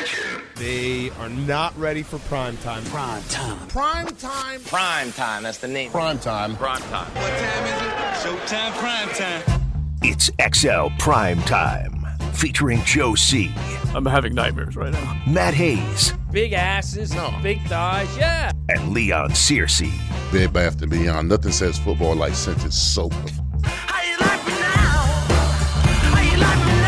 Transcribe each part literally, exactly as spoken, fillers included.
Attention. They are not ready for prime time. Prime time. Prime time. Prime time. That's the name. Prime time. Prime time. What time is it? Showtime. Prime time. It's X L Prime Time, featuring Joe C. I'm having nightmares right now. Matt Hayes. Big asses, no. Big thighs, yeah. And Leon Searcy. Bed Bath and Beyond. Nothing says football like scented soap. How you like me now? How you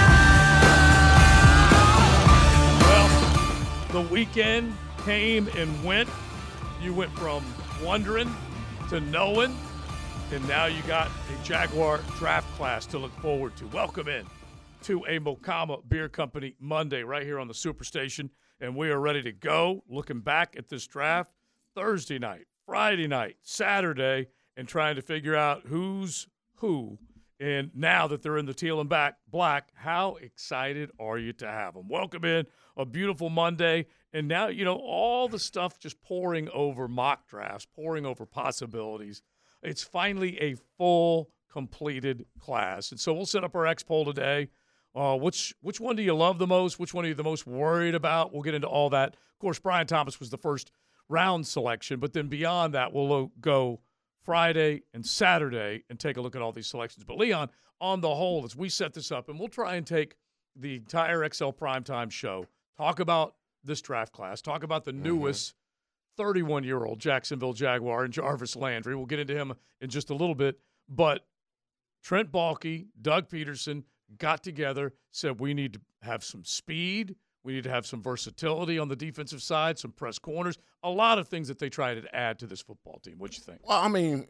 like me now? Well, the weekend came and went. You went from wondering to knowing, and now you got a Jaguar draft class to look forward to. Welcome in to a Mokama Beer Company Monday right here on the Superstation, and we are ready to go. Looking back at this draft Thursday night, Friday night, Saturday, and trying to figure out who's who. And now that they're in the teal and back black, how excited are you to have them? Welcome in a beautiful Monday. And now, you know, all the stuff just pouring over mock drafts, pouring over possibilities. It's finally a full, completed class. And so we'll set up our X poll today. Uh, which which one do you love the most? Which one are you the most worried about? We'll get into all that. Of course, Brian Thomas was the first round selection, but then beyond that, we'll go Friday and Saturday and take a look at all these selections. But, Leon, on the whole, as we set this up, and we'll try and take the entire X L Primetime show, talk about this draft class, talk about the mm-hmm. newest thirty-one-year-old Jacksonville Jaguar and Jarvis Landry. We'll get into him in just a little bit. But Trent Baalke, Doug Peterson got together, said we need to have some speed. We need to have some versatility on the defensive side, some press corners, a lot of things that they try to add to this football team. What do you think? Well, I mean,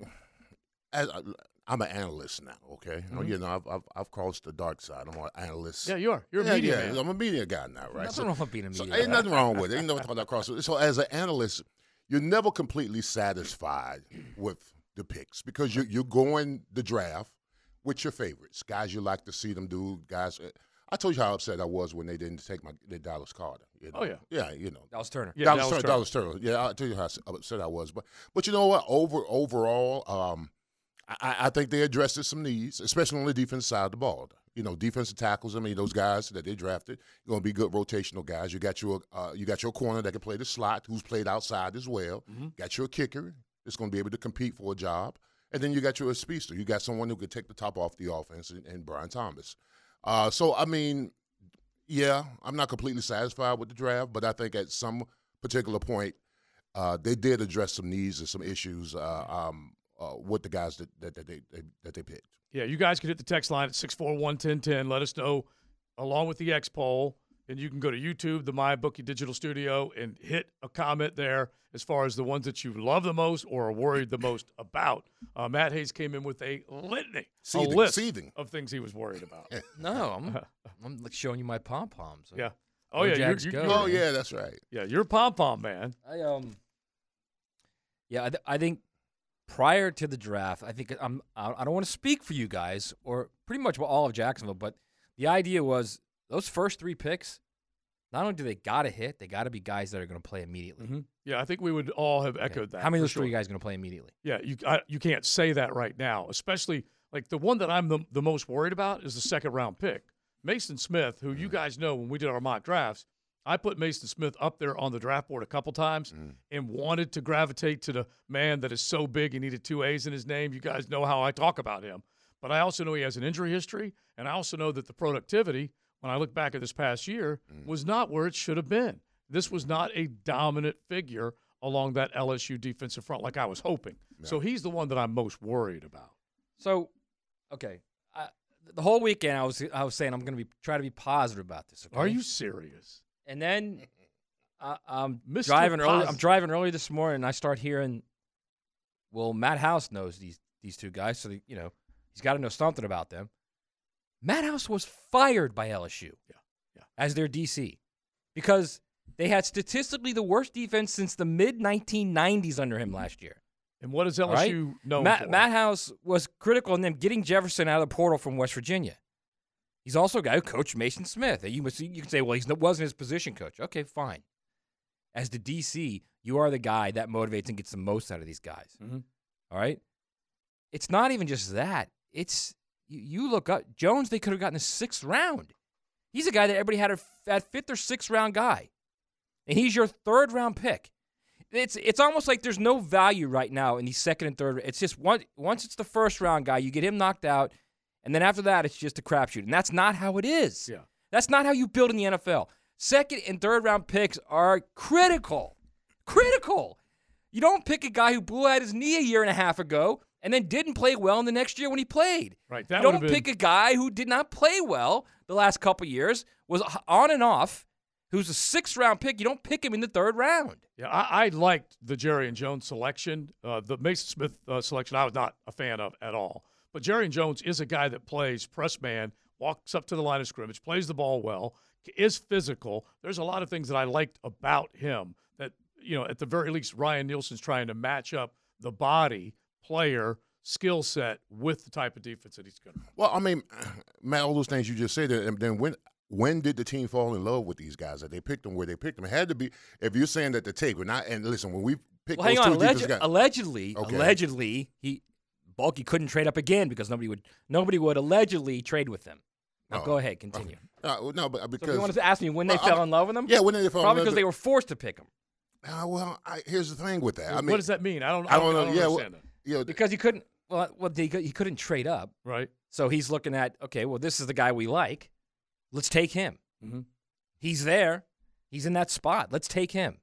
as, I'm an analyst now, okay? Mm-hmm. You know, I've, I've I've crossed the dark side. I'm an analyst. Yeah, you are. You're a yeah, media yeah, man. I'm a media guy now, right? Nothing so, wrong with being a media so guy. Ain't nothing wrong with it. Ain't no talking about cross. So as an analyst, you're never completely satisfied with the picks because you're, you're going the draft with your favorites, guys you like to see them do, guys. I told you how upset I was when they didn't take my their Dallas Carter. You know? Oh, yeah. Yeah, you know. Dallas Turner. Yeah, Dallas, Dallas Turner, Turner. Dallas Turner. Yeah, I'll tell you how upset I was. But but you know what? Over Overall, um, I, I think they addressed some needs, especially on the defense side of the ball. You know, defensive tackles, I mean, those guys that they drafted, you're going to be good rotational guys. You got your uh, you got your corner that can play the slot, who's played outside as well. Mm-hmm. Got your kicker that's going to be able to compete for a job. And then you got your speedster. You got someone who could take the top off the offense, and, and Brian Thomas. Uh, so, I mean, yeah, I'm not completely satisfied with the draft, but I think at some particular point, uh, they did address some needs and some issues uh, um, uh, with the guys that, that, that, they, that they picked. Yeah, you guys can hit the text line at six four one, one zero one zero. Let us know, along with the X poll. And you can go to YouTube, the MyBookie Digital Studio, and hit a comment there as far as the ones that you love the most or are worried the most about. Uh, Matt Hayes came in with a litany, Seething, a list seething. of things he was worried about. No, I'm I'm like showing you my pom poms. Yeah. Oh yeah. You're, you're, Oh yeah, that's right. Yeah, you're pom pom man. I um. Yeah, I, th- I think prior to the draft, I think I'm. I I don't want to speak for you guys or pretty much all of Jacksonville, but the idea was those first three picks. Not only do they got to hit, they got to be guys that are going to play immediately. Mm-hmm. Yeah, I think we would all have echoed okay. that. How many of those sure. three guys are going to play immediately? Yeah, you I, you can't say that right now, especially like the one that I'm the, the most worried about is the second round pick. Mason Smith, who you guys know when we did our mock drafts, I put Mason Smith up there on the draft board a couple times mm. and wanted to gravitate to the man that is so big he needed two A's in his name. You guys know how I talk about him. But I also know he has an injury history, and I also know that the productivity – when I look back at this past year, mm. was not where it should have been. This was not a dominant figure along that L S U defensive front like I was hoping. Yeah. So he's the one that I'm most worried about. So, okay, I, the whole weekend I was I was saying I'm going to be try to be positive about this. Okay? Are you serious? And then uh, I'm Mister driving early. Positive. I'm driving early this morning, and I start hearing, well, Matt House knows these these two guys, so the, you know he's got to know something about them. Matt House was fired by L S U yeah, yeah. as their D C because they had statistically the worst defense since the mid nineteen nineties under him last year. And what does L S U right? know Matt, for? Matt House was critical in them getting Jefferson out of the portal from West Virginia. He's also a guy who coached Mason Smith. You must, you can say, well, he wasn't his position coach. Okay, fine. As the D C, you are the guy that motivates and gets the most out of these guys. Mm-hmm. All right? It's not even just that. It's you, you look up. Jones, they could have gotten a sixth round. He's a guy that everybody had a, at fifth or sixth round guy. and he's your third round pick. It's it's almost like there's no value right now in the second and third. It's just one, once it's the first round guy, you get him knocked out, and then after that, it's just a crapshoot. And that's not how it is. Yeah. That's not how you build in the N F L. Second and third round picks are critical. Critical. You don't pick a guy who blew out his knee a year and a half ago and then didn't play well in the next year when he played. Right. That you don't would've pick been- a guy who did not play well the last couple years, was on and off, who's a sixth-round pick. You don't pick him in the third round. Yeah, I, I liked the Jerry and Jones selection. Uh, the Mason Smith uh, selection I was not a fan of at all. But Jerry and Jones is a guy that plays press man, walks up to the line of scrimmage, plays the ball well, is physical. There's a lot of things that I liked about him that, you know, at the very least, Ryan Nielsen's trying to match up the body, player, skill set with the type of defense that he's going to. Well, I mean, Matt, all those things you just said, and then when when did the team fall in love with these guys that they picked them where they picked them? It had to be, if you're saying that the take, we're not, and listen, when we picked Well, hang those on. two Alleg- defensive guys. allegedly, Okay. allegedly, he Bulky couldn't trade up again because nobody would nobody would allegedly trade with them. Now Oh, go ahead, continue. Uh, no, but So because if you want to ask me when they Well, fell I'm- in love with him? yeah, when they fell in Probably love because with- they were forced to pick him. Uh, well, I, here's the thing with that. I mean, what does that mean? I don't. I don't know. yeah, well, understand that. you know, Because he couldn't. Well, well, he, he couldn't trade up. Right. So he's looking at, okay, well, this is the guy we like. Let's take him. Mm-hmm. He's there. He's in that spot. Let's take him.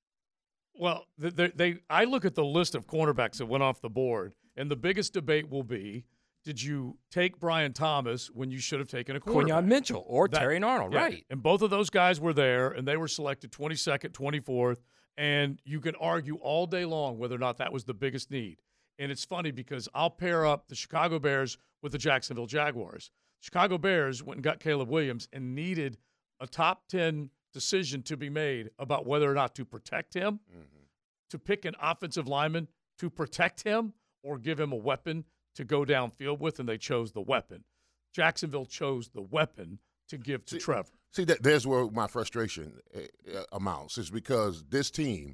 Well, they, they, they I look at the list of cornerbacks that went off the board, and the biggest debate will be: did you take Brian Thomas when you should have taken a cornerback? Quinyon Mitchell or That- Terry Arnold, Yeah, right? And both of those guys were there, and they were selected twenty-second, twenty-fourth, and you can argue all day long whether or not that was the biggest need. And it's funny because I'll pair up the Chicago Bears with the Jacksonville Jaguars. Chicago Bears went and got Caleb Williams and needed a top ten decision to be made about whether or not to protect him, mm-hmm. to pick an offensive lineman to protect him, or give him a weapon to go downfield with, and they chose the weapon. Jacksonville chose the weapon to give to See, Trevor. See, that, there's where my frustration uh, amounts, is because this team,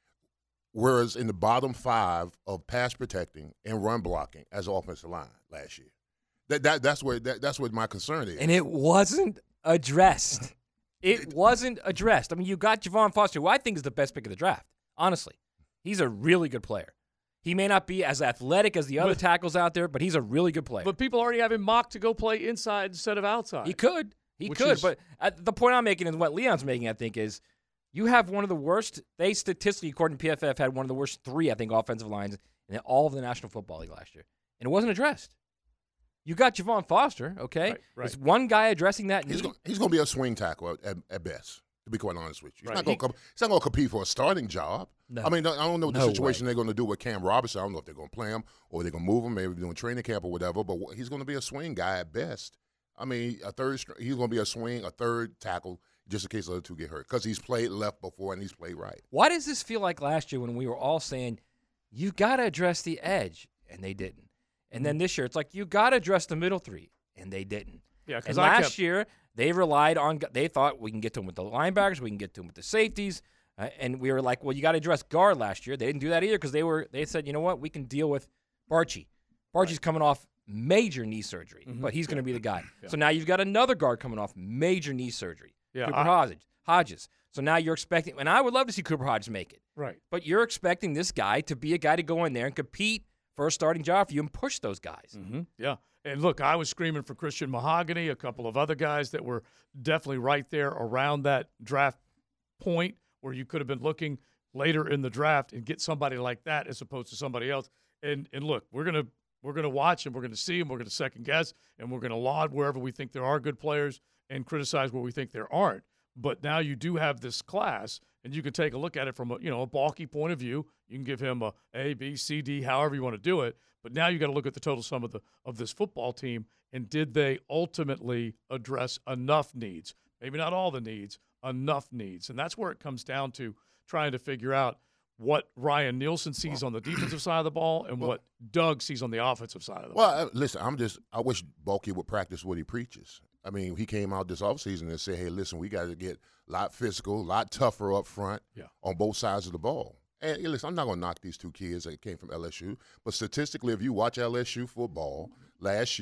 whereas in the bottom five of pass protecting and run blocking as offensive line last year, that, that that's where that, that's what my concern is. And it wasn't addressed. It wasn't addressed. I mean, you got Javon Foster, who I think is the best pick of the draft. Honestly, he's a really good player. He may not be as athletic as the other But- tackles out there, but he's a really good player. But people already have him mocked to go play inside instead of outside. He could. He Which could. is- But uh, the point I'm making and what Leon's making, I think, is you have one of the worst, they statistically, according to P F F, had one of the worst three, I think, offensive lines in all of the National Football League last year. And it wasn't addressed. You got Javon Foster, okay? Right, right. Is one guy addressing that he's need? going he's going to be a swing tackle at, at, at best. To be quite honest with you, he's Right. not going He- to he's not going to compete for a starting job. No. I mean, I don't know what the No situation way. they're going to do with Cam Robinson. I don't know if they're going to play him or they're going to move him, maybe doing training camp or whatever. But he's going to be a swing guy at best. I mean, a third str- he's going to be a swing, a third tackle, just in case the other two get hurt, because he's played left before and he's played right. Why does this feel like last year when we were all saying, you got to address the edge, and they didn't? And then this year, it's like, you got to address the middle three, and they didn't. Yeah, And because I last kept, year, they relied on, they thought we can get to them with the linebackers, we can get to them with the safeties. Uh, and we were like, well, you got to address guard last year. They didn't do that either because they were, they said, you know what, we can deal with Barchi. Barchi's coming off major knee surgery, Mhm. but he's going to be the guy. Yeah. So now you've got another guard coming off major knee surgery, Yeah, Cooper I- Hodges. Hodges. So now you're expecting, and I would love to see Cooper Hodges make it, right. but you're expecting this guy to be a guy to go in there and compete for a starting job for you and push those guys. Mm-hmm. Yeah. And look, I was screaming for Christian Mahogany, a couple of other guys that were definitely right there around that draft point where you could have been looking later in the draft and get somebody like that as opposed to somebody else. And and look, we're gonna we're gonna watch and we're gonna see and we're gonna second guess and we're gonna laud wherever we think there are good players and criticize where we think there aren't. But now you do have this class, and you can take a look at it from a you know a balky point of view. You can give him a A, B, C, D, however you want to do it. But now you got to look at the total sum of the of this football team, and did they ultimately address enough needs? Maybe not all the needs, enough needs, and that's where it comes down to trying to figure out what Ryan Nielsen sees on the defensive side of the ball and what Doug sees on the offensive side of the ball. Well, uh, listen, I'm just I wish Bulky would practice what he preaches. I mean, he came out this offseason and said, hey, listen, we got to get a lot physical, a lot tougher up front Yeah. on both sides of the ball. And hey, listen, I'm not going to knock these two kids that came from L S U, but statistically, if you watch L S U football last year,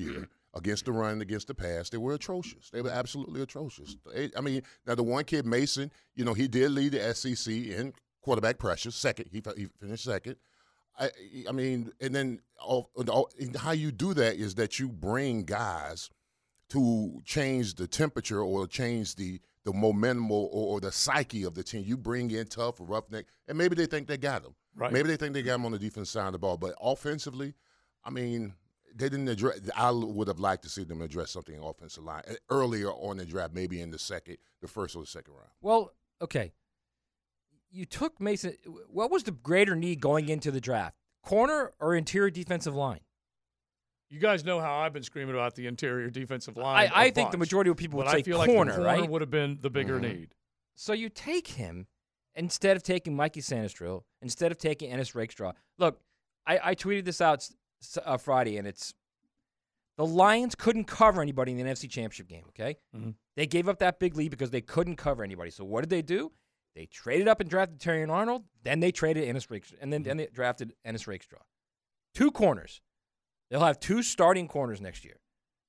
against the run, against the pass, they were atrocious. They were absolutely atrocious. They, I mean, now the one kid, Mason, you know, he did lead the S E C in quarterback pressure. Second, he, he finished second. I, I mean, and then all, all, how you do that is that you bring guys to change the temperature or change the the momentum or, or the psyche of the team. You bring in tough, roughneck, and maybe they think they got him. Right. Maybe they think they got him on the defense side of the ball. But offensively, I mean, they didn't address. I would have liked to see them address something in offensive line earlier on the draft, maybe in the second, the first or the second round. Well, okay. You took Mason. What was the greater need going into the draft? Corner or interior defensive line? You guys know how I've been screaming about the interior defensive line. I, I a think the bunch, majority of people would but say I feel corner, like the corner right? would have been the bigger Mm-hmm. need. So you take him instead of taking Mikey Sanistrill, instead of taking Ennis Rakestraw. Look, I, I tweeted this out uh, Friday, and it's the Lions couldn't cover anybody in the N F C Championship game, okay? Mm-hmm. They gave up that big lead because they couldn't cover anybody. So what did they do? They traded up and drafted Terry and Arnold. Then they traded Ennis Rakestraw, and then, then they drafted Ennis Rakestraw. Two corners. They'll have two starting corners next year.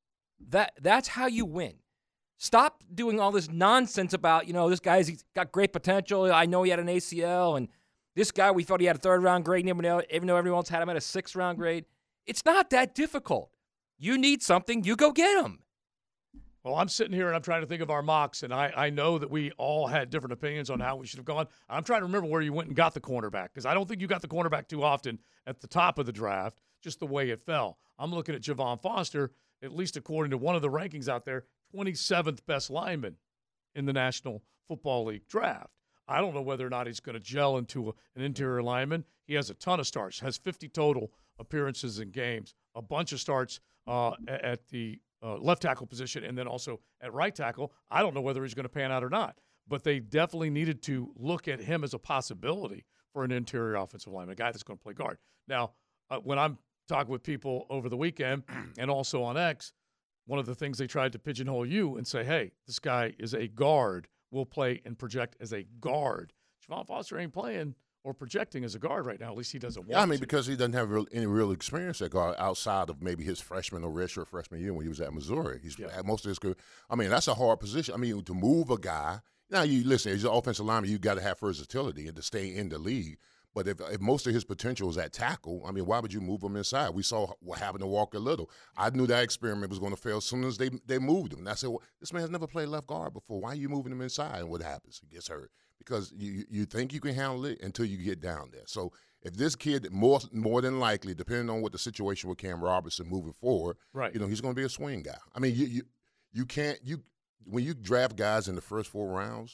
That That's how you win. Stop doing all this nonsense about, you know, this guy's he's got great potential. I know he had an A C L, and this guy, we thought he had a third-round grade, even though, even though everyone else had him at a sixth-round grade. It's not that difficult. You need something, you go get him. Well, I'm sitting here and I'm trying to think of our mocks, and I, I know that we all had different opinions on how we should have gone. I'm trying to remember where you went and got the cornerback, because I don't think you got the cornerback too often at the top of the draft, just the way it fell. I'm looking at Javon Foster, at least according to one of the rankings out there, twenty-seventh best lineman in the National Football League draft. I don't know whether or not he's going to gel into a, an interior lineman. He has a ton of starts, has fifty total appearances in games, a bunch of starts uh, at the uh, left tackle position, and then also at right tackle. I don't know whether he's going to pan out or not, but they definitely needed to look at him as a possibility for an interior offensive lineman, a guy that's going to play guard. Now, uh, when I'm talking with people over the weekend and also on X, one of the things they tried to pigeonhole you and say, hey, this guy is a guard, will play and project as a guard. Javon Foster ain't playing or projecting as a guard right now. At least he doesn't want to. Yeah, I mean, to. because he doesn't have real, any real experience at guard outside of maybe his freshman or redshirt freshman year when he was at Missouri. He's Yeah. had most of his career. I mean, that's a hard position. I mean, to move a guy. Now, you listen, as an offensive lineman, you got to have versatility and to stay in the league. But if, if most of his potential is at tackle, I mean, why would you move him inside? We saw what happened to Walker Little. I knew that experiment was going to fail as soon as they they moved him. And I said, well, this man's never played left guard before. Why are you moving him inside? And what happens? He gets hurt. Because you you think you can handle it until you get down there. So if this kid, more more than likely, depending on what the situation with Cam Robertson moving forward, Right. you know, he's going to be a swing guy. I mean, you you you can't you when you draft guys in the first four rounds.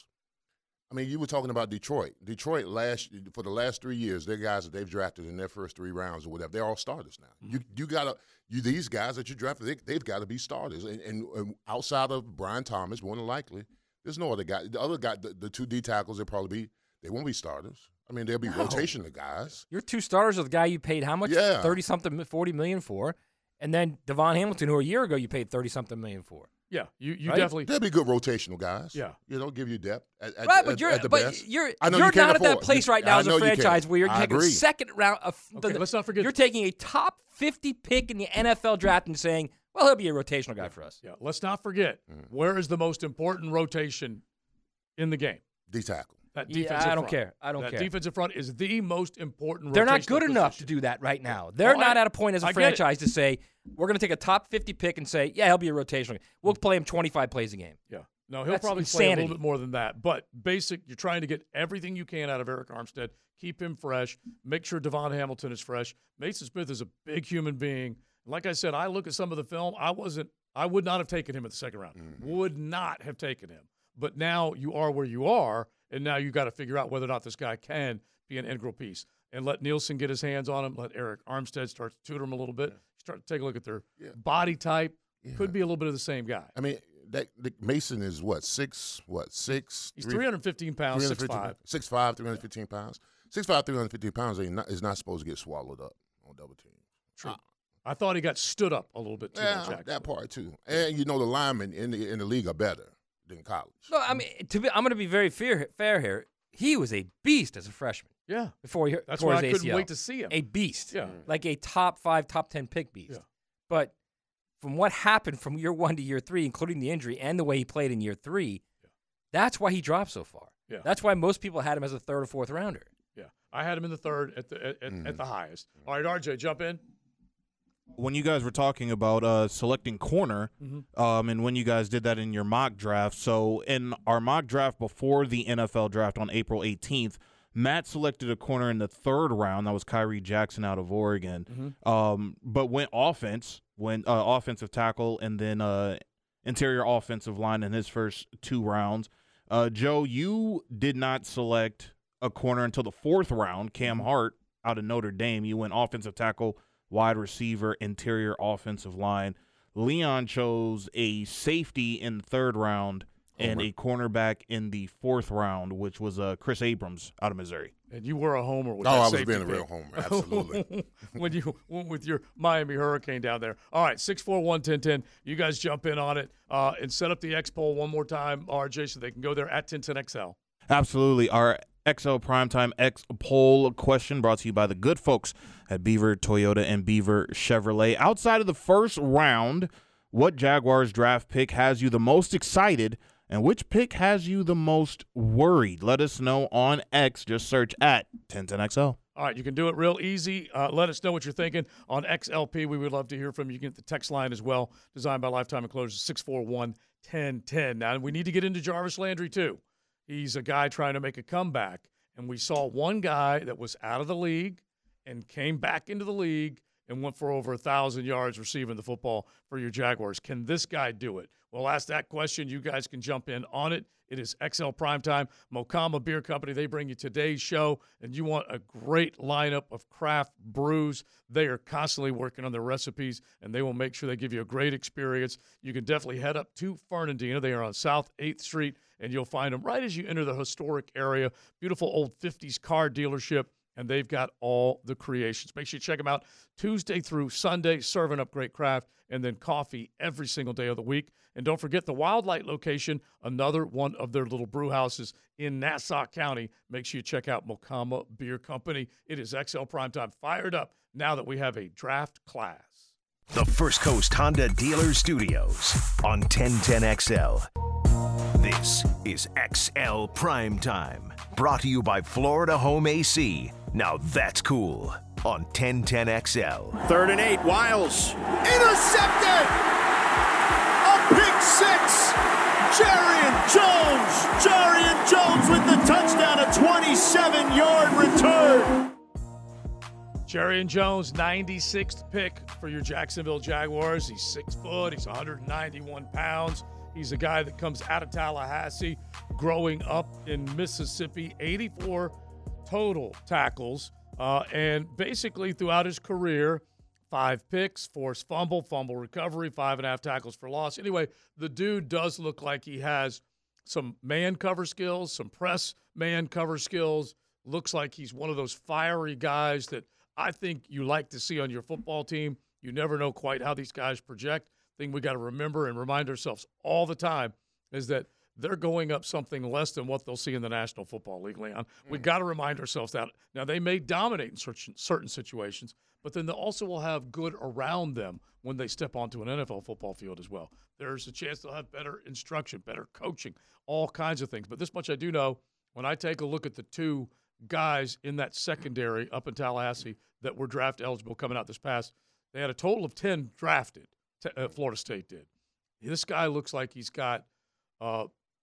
I mean, you were talking about Detroit. Detroit last for the last three years, their guys that they've drafted in their first three rounds or whatever, they're all starters now. Mm-hmm. You you gotta you these guys that you drafted, they, they've got to be starters. And, and, and outside of Brian Thomas, more than likely, there's no other guy. The other guy, the, the two D tackles, they'll probably be they won't be starters. I mean, they'll be No. rotation of guys. Your two starters are the guy you paid how much? Yeah. thirty-something, forty million for. And then Devon Hamilton, who a year ago you paid thirty-something million for. Yeah, you, you Right? definitely. They'll be good rotational guys. Yeah. You know, give you depth. At, at, Right, but at, you're at the but best. you're I know you're you can't not at that afford- place right I now as a know you can't. franchise where you're I taking a agree. second round of Okay, the, let's not forget- you're taking a top fifty pick in the N F L draft and saying, well, he'll be a rotational guy for us. Yeah, let's not forget, where is the most important rotation in the game? D tackle. That Yeah, defensive I don't front. care. I don't that care. defensive front is the most important They're not rotational good enough to position. do that right now. They're Oh, not I- at a point as a I get it. franchise to say, we're going to take a top fifty pick and say, yeah, he'll be a rotational guy. We'll play him twenty-five plays a game. Yeah. No, he'll That's probably play a insanity. little bit more than that. But basic, you're trying to get everything you can out of Eric Armstead. Keep him fresh. Make sure Devon Hamilton is fresh. Mason Smith is a big human being. Like I said, I look at some of the film. I wasn't. I would not have taken him at the second round. Mm-hmm. Would not have taken him. But now you are where you are, and now you got to figure out whether or not this guy can be an integral piece. And let Nielsen get his hands on him. Let Eric Armstead start to tutor him a little bit. Start to take a look at their Yeah. body type. Yeah. Could be a little bit of the same guy. I mean, that, that Mason is what six? What six? He's three hundred fifteen pounds, six five. six five, three hundred fifteen pounds. six five, three hundred fifteen pounds ain't not, is not supposed to get swallowed up on double team. True. I thought he got stood up a little bit too Yeah, much. Actually. that part too. And you know the linemen in the in the league are better than college. No, I mean, to be, I'm going to be very fair, fair here. He was a beast as a freshman Yeah, before he that's tore why I his couldn't A C L. wait to see him. A beast. Yeah. Like a top five, top ten pick beast. Yeah. But from what happened from year one to year three, including the injury and the way he played in year three, yeah. that's why he dropped so far. Yeah. That's why most people had him as a third or fourth rounder. Yeah, I had him in the third at the at, mm. at the highest. All right, R J, jump in. When you guys were talking about uh, selecting corner, mm-hmm. um, and when you guys did that in your mock draft, so in our mock draft before the N F L draft on April eighteenth, Matt selected a corner in the third round. That was Kyrie Jackson out of Oregon, mm-hmm. um, but went offense, went uh, offensive tackle, and then uh, interior offensive line in his first two rounds. Uh, Joe, you did not select a corner until the fourth round, Cam Hart out of Notre Dame. You went offensive tackle, wide receiver, interior offensive line. Leon chose a safety in the third round and a cornerback in the fourth round, which was uh, Chris Abrams out of Missouri. And you were a homer with oh, that I was safety being a pick. real homer, absolutely. When you went with your Miami Hurricane down there. All right, six four one, ten ten. You guys jump in on it uh, and set up the X poll one more time, R J, so they can go there at ten ten X L. Absolutely. Our X L Primetime X poll question brought to you by the good folks at Beaver Toyota and Beaver Chevrolet. Outside of the first round, what Jaguars draft pick has you the most excited, and which pick has you the most worried? Let us know on X. Just search at ten ten X L. All right, you can do it real easy. Uh, let us know what you're thinking on X L P. We would love to hear from you. You can get the text line as well, designed by Lifetime Enclosures, six four one, ten ten. Now, we need to get into Jarvis Landry, too. He's a guy trying to make a comeback, and we saw one guy that was out of the league and came back into the league and went for over one thousand yards receiving the football for your Jaguars. Can this guy do it? We'll ask that question. You guys can jump in on it. It is X L Primetime. Mocama Beer Company, they bring you today's show, and you want a great lineup of craft brews. They are constantly working on their recipes, and they will make sure they give you a great experience. You can definitely head up to Fernandina. They are on South eighth Street, and you'll find them right as you enter the historic area. Beautiful old fifties car dealership, and they've got all the creations. Make sure you check them out Tuesday through Sunday, serving up great craft, and then coffee every single day of the week. And don't forget the Wildlight location, another one of their little brew houses in Nassau County. Make sure you check out Mocama Beer Company. It is X L Primetime, fired up now that we have a draft class. The First Coast Honda Dealer Studios on ten ten X L. This is X L Primetime, brought to you by Florida Home A C. Now that's cool on ten ten X L. Third and eight, Wiles. Intercepted! A pick six! Jarian Jones! Jarian Jones with the touchdown, a twenty-seven-yard return. Jarian Jones, ninety-sixth pick for your Jacksonville Jaguars. He's six foot. He's one hundred ninety-one pounds. He's a guy that comes out of Tallahassee, growing up in Mississippi, eighty-four total tackles. Uh, and basically throughout his career, five picks, forced fumble, fumble recovery, five and a half tackles for loss. Anyway, the dude does look like he has some man cover skills, some press man cover skills. Looks like he's one of those fiery guys that I think you like to see on your football team. You never know quite how these guys project. Thing we got to remember and remind ourselves all the time is that they're going up something less than what they'll see in the National Football League, Leon. Mm. We've got to remind ourselves that. Now, they may dominate in certain, certain situations, but then they also will have good around them when they step onto an N F L football field as well. There's a chance they'll have better instruction, better coaching, all kinds of things. But this much I do know, when I take a look at the two guys in that secondary up in Tallahassee that were draft eligible coming out this past, they had a total of ten drafted. Uh, Florida State did. This guy looks like he's got uh,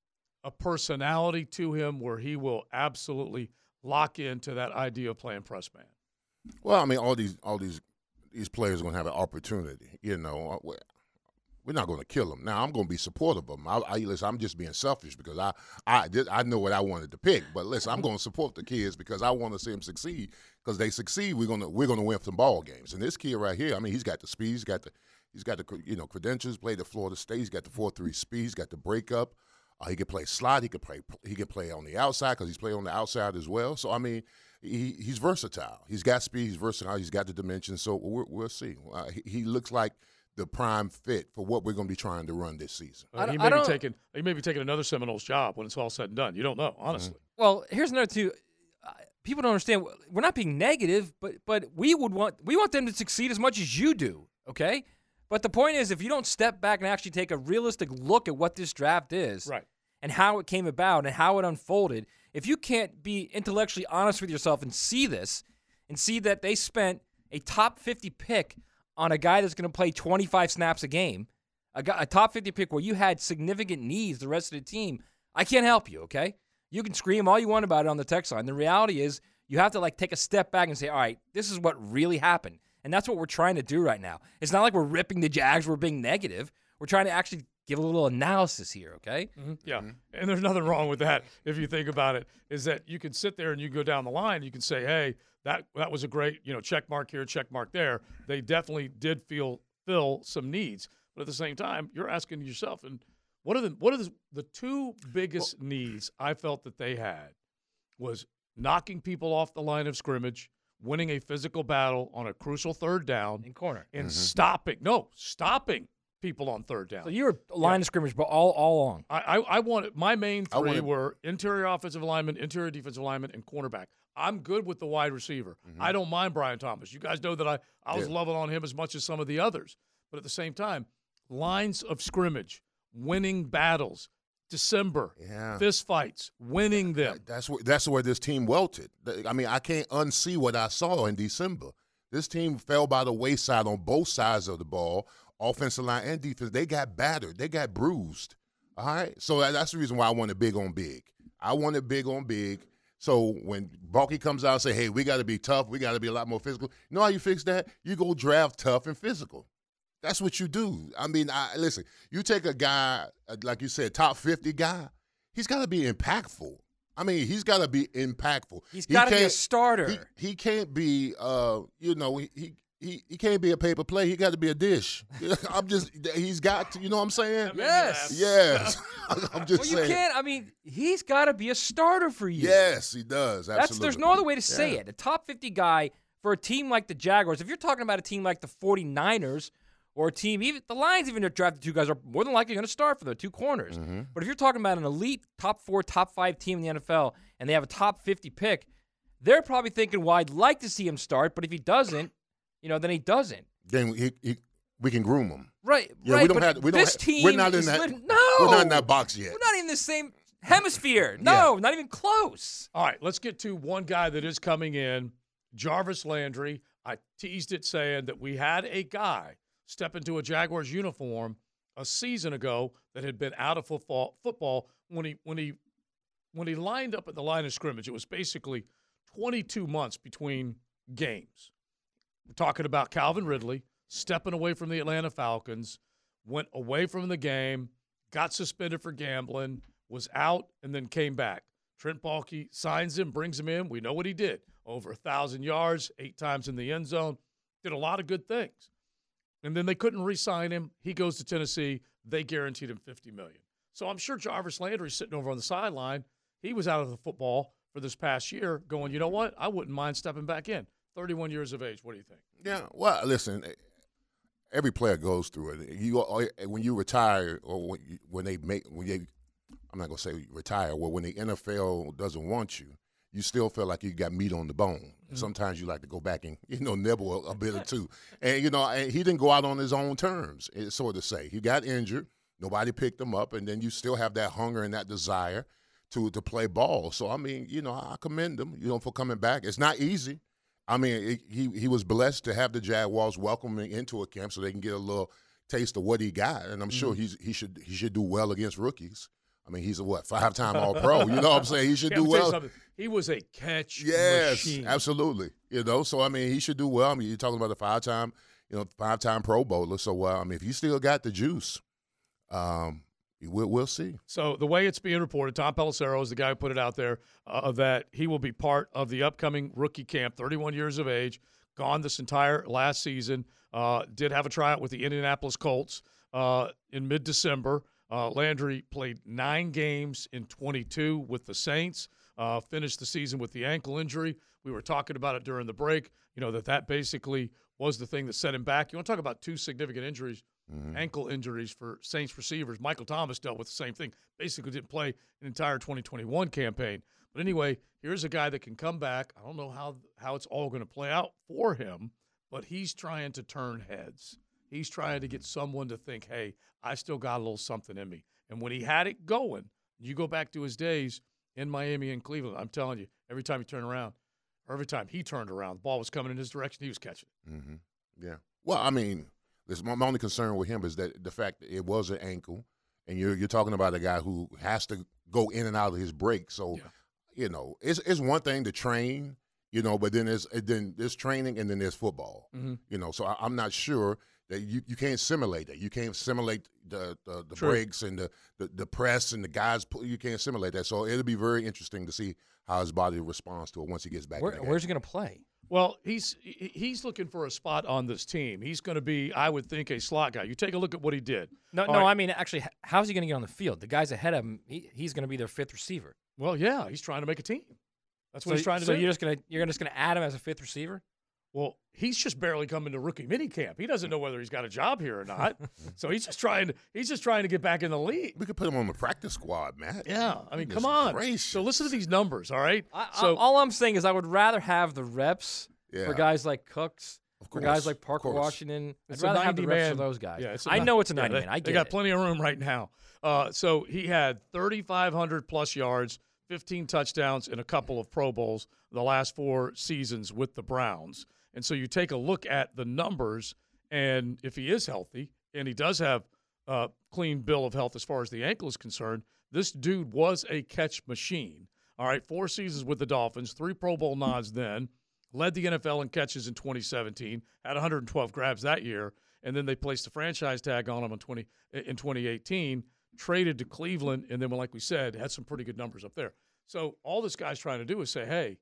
a personality to him where he will absolutely lock into that idea of playing press man. Well, I mean, all these all these these players are going to have an opportunity. You know, we're not going to kill them. Now, I'm going to be supportive of them. I, I, listen, I'm just being selfish because I I did, I know what I wanted to pick. But listen, I'm going to support the kids because I want to see them succeed. Because they succeed, we're going to we're going to win some ball games. And this kid right here, I mean, he's got the speed, he's got the He's got the you know credentials. Played at Florida State. He's got the four three speed. He's got the breakup. Uh, he can play slot. He can play. He can play on the outside because he's played on the outside as well. So I mean, he, he's versatile. He's got speed. He's versatile. He's got the dimension. So we're, we'll see. Uh, he, he looks like the prime fit for what we're going to be trying to run this season. Uh, he may be taking. He may be taking another Seminoles job when it's all said and done. You don't know, honestly. Mm-hmm. Well, here's another two. Uh, people don't understand. We're not being negative, but but we would want we want them to succeed as much as you do. Okay. But the point is, if you don't step back and actually take a realistic look at what this draft is Right. and how it came about and how it unfolded, if you can't be intellectually honest with yourself and see this and see that they spent a top fifty pick on a guy that's going to play twenty-five snaps a game, a, guy, a top fifty pick where you had significant needs, the rest of the team, I can't help you, okay? You can scream all you want about it on the text line. The reality is you have to like take a step back and say, all right, this is what really happened. And that's what we're trying to do right now. It's not like we're ripping the Jags, we're being negative. We're trying to actually give a little analysis here, okay? Mm-hmm. Yeah, and there's nothing wrong with that if you think about it, is that you can sit there and you go down the line, you can say, hey, that that was a great, you know, check mark here, check mark there. They definitely did feel fill some needs. But at the same time, you're asking yourself, and what are the what are the, the two biggest well, needs I felt that they had was knocking people off the line of scrimmage, winning a physical battle on a crucial third down, in corner, and mm-hmm. stopping no stopping people on third down. So you were line yeah. of scrimmage, but all all along. I I, I wanted my main three wanted, were interior offensive lineman, interior defensive lineman, and cornerback. I'm good with the wide receiver. Mm-hmm. I don't mind Brian Thomas. You guys know that I, I was yeah. loving on him as much as some of the others. But at the same time, lines of scrimmage, winning battles, December, yeah. fist fights, winning them. That's where, that's where this team welted. I mean, I can't unsee what I saw in December. This team fell by the wayside on both sides of the ball, offensive line and defense. They got battered. They got bruised. All right? So that's the reason why I wanted big on big. I wanted big on big. So when Balky comes out and say, hey, we got to be tough, we got to be a lot more physical, you know how you fix that? You go draft tough and physical. That's what you do. I mean, I, listen, you take a guy, like you said, top fifty guy, he's got to be impactful. I mean, he's got to be impactful. He's got to he be a starter. He, he can't be, uh, you know, he, he he he can't be a paper play. He got to be a dish. I'm just, he's got to, you know what I'm saying? Yes. Yes. I'm just well, saying. You can't, I mean, he's got to be a starter for you. Yes, he does. Absolutely. That's, there's no other way to say yeah. it. A top fifty guy for a team like the Jaguars, if you're talking about a team like the forty-niners or a team, even the Lions, even if drafted two guys, are more than likely going to start for their two corners. Mm-hmm. But if you're talking about an elite top four, top five team in the N F L and they have a top fifty pick, they're probably thinking, well, I'd like to see him start, but if he doesn't, you know, then he doesn't. Then he, he, we can groom him. Right, yeah, right. We don't but have. We don't. This Have, team we're not in is that. lit- no, we're not in that box yet. We're not in the same hemisphere. No, yeah. not even close. All right, let's get to one guy that is coming in, Jarvis Landry. I teased it saying that we had a guy step into a Jaguars uniform a season ago that had been out of football. Football when he when he when he lined up at the line of scrimmage, it was basically twenty-two months between games. We're talking about Calvin Ridley stepping away from the Atlanta Falcons, went away from the game, got suspended for gambling, was out, and then came back. Trent Baalke signs him, brings him in. We know what he did. Over one thousand yards, eight times in the end zone. Did a lot of good things. And then they couldn't re-sign him. He goes to Tennessee. They guaranteed him fifty million dollars. So I'm sure Jarvis Landry's sitting over on the sideline. He was out of the football for this past year going, you know what? I wouldn't mind stepping back in. thirty-one years of age. What do you think? Yeah, well, listen, every player goes through it. You when you retire or when, you, when they make when they, I'm not gonna say retire. Well, when the N F L doesn't want you, you still feel like you got meat on the bone. Mm-hmm. Sometimes you like to go back and you know nibble a, a bit or two. And you know, and he didn't go out on his own terms, so to say. He got injured. Nobody picked him up, and then you still have that hunger and that desire to to play ball. So I mean, you know, I commend him, you know, for coming back. It's not easy. I mean, it, he he was blessed to have the Jaguars welcome him into a camp so they can get a little taste of what he got, and I'm mm-hmm. sure he's he should he should do well against rookies. I mean, he's a what five-time All-Pro. You know what I'm saying? He should yeah, do well. He was a catch yes, machine. Absolutely. You know, so I mean, he should do well. I mean, you're talking about a five-time, you know, five-time Pro Bowler. So uh, I mean, if you still got the juice, um, we'll we'll see. So the way it's being reported, Tom Pelissero is the guy who put it out there uh, that he will be part of the upcoming rookie camp. thirty-one years of age, gone this entire last season. Uh, did have a tryout with the Indianapolis Colts uh, in mid-December. Uh, Landry played nine games in twenty-two with the Saints, uh, finished the season with the ankle injury. We were talking about it during the break, you know, that that basically was the thing that set him back. You want to talk about two significant injuries, mm-hmm. ankle injuries for Saints receivers. Michael Thomas dealt with the same thing, basically didn't play an entire twenty twenty-one campaign. But anyway, here's a guy that can come back. I don't know how, how it's all going to play out for him, but he's trying to turn heads. He's trying to get someone to think, hey, I still got a little something in me. And when he had it going, you go back to his days in Miami and Cleveland, I'm telling you, every time he turned around, or every time he turned around, the ball was coming in his direction, he was catching it. Mm-hmm. Yeah. Well, I mean, this, my, my only concern with him is that the fact that it was an ankle, and you're you're talking about a guy who has to go in and out of his break. So, yeah. you know, it's it's one thing to train, you know, but then there's then there's training and then there's football. Mm-hmm. You know, so I, I'm not sure that you, you can't simulate that. You can't simulate the the, the breaks and the, the the press and the guys. You can't simulate that. So it'll be very interesting to see how his body responds to it once he gets back. Where, in the game. Where's he going to play? Well, he's he's looking for a spot on this team. He's going to be, I would think, a slot guy. You take a look at what he did. No, All no, right. I mean, actually, h- how's he going to get on the field? The guys ahead of him, he, he's going to be their fifth receiver. Well, yeah, he's trying to make a team. That's what so, he's trying to so do. you're just going to you're just going to add him as a fifth receiver? Well, he's just barely coming to rookie mini camp. He doesn't know whether he's got a job here or not. So he's just trying to he's just trying to get back in the league. We could put him on the practice squad, Matt. Yeah, I mean, Goodness come on. gracious. So listen to these numbers, all right? I, so I, all I'm saying is I would rather have the reps Yeah. for guys like Cooks, Of for course, guys like of Parker course. Washington. It's I'd a rather have the ninety reps man for those guys. Yeah, it's a I ni- know it's a yeah, ninety they, man. I get They got it. plenty of room right now. Uh, so he had thirty-five hundred plus yards, fifteen touchdowns, and a couple of Pro Bowls the last four seasons with the Browns. And so you take a look at the numbers, and if he is healthy, and he does have a clean bill of health as far as the ankle is concerned, this dude was a catch machine. All right, four seasons with the Dolphins, three Pro Bowl nods then, led the N F L in catches in twenty seventeen, had one hundred twelve grabs that year, and then they placed a franchise tag on him in, twenty, in twenty eighteen, traded to Cleveland, and then, like we said, had some pretty good numbers up there. So all this guy's trying to do is say, hey,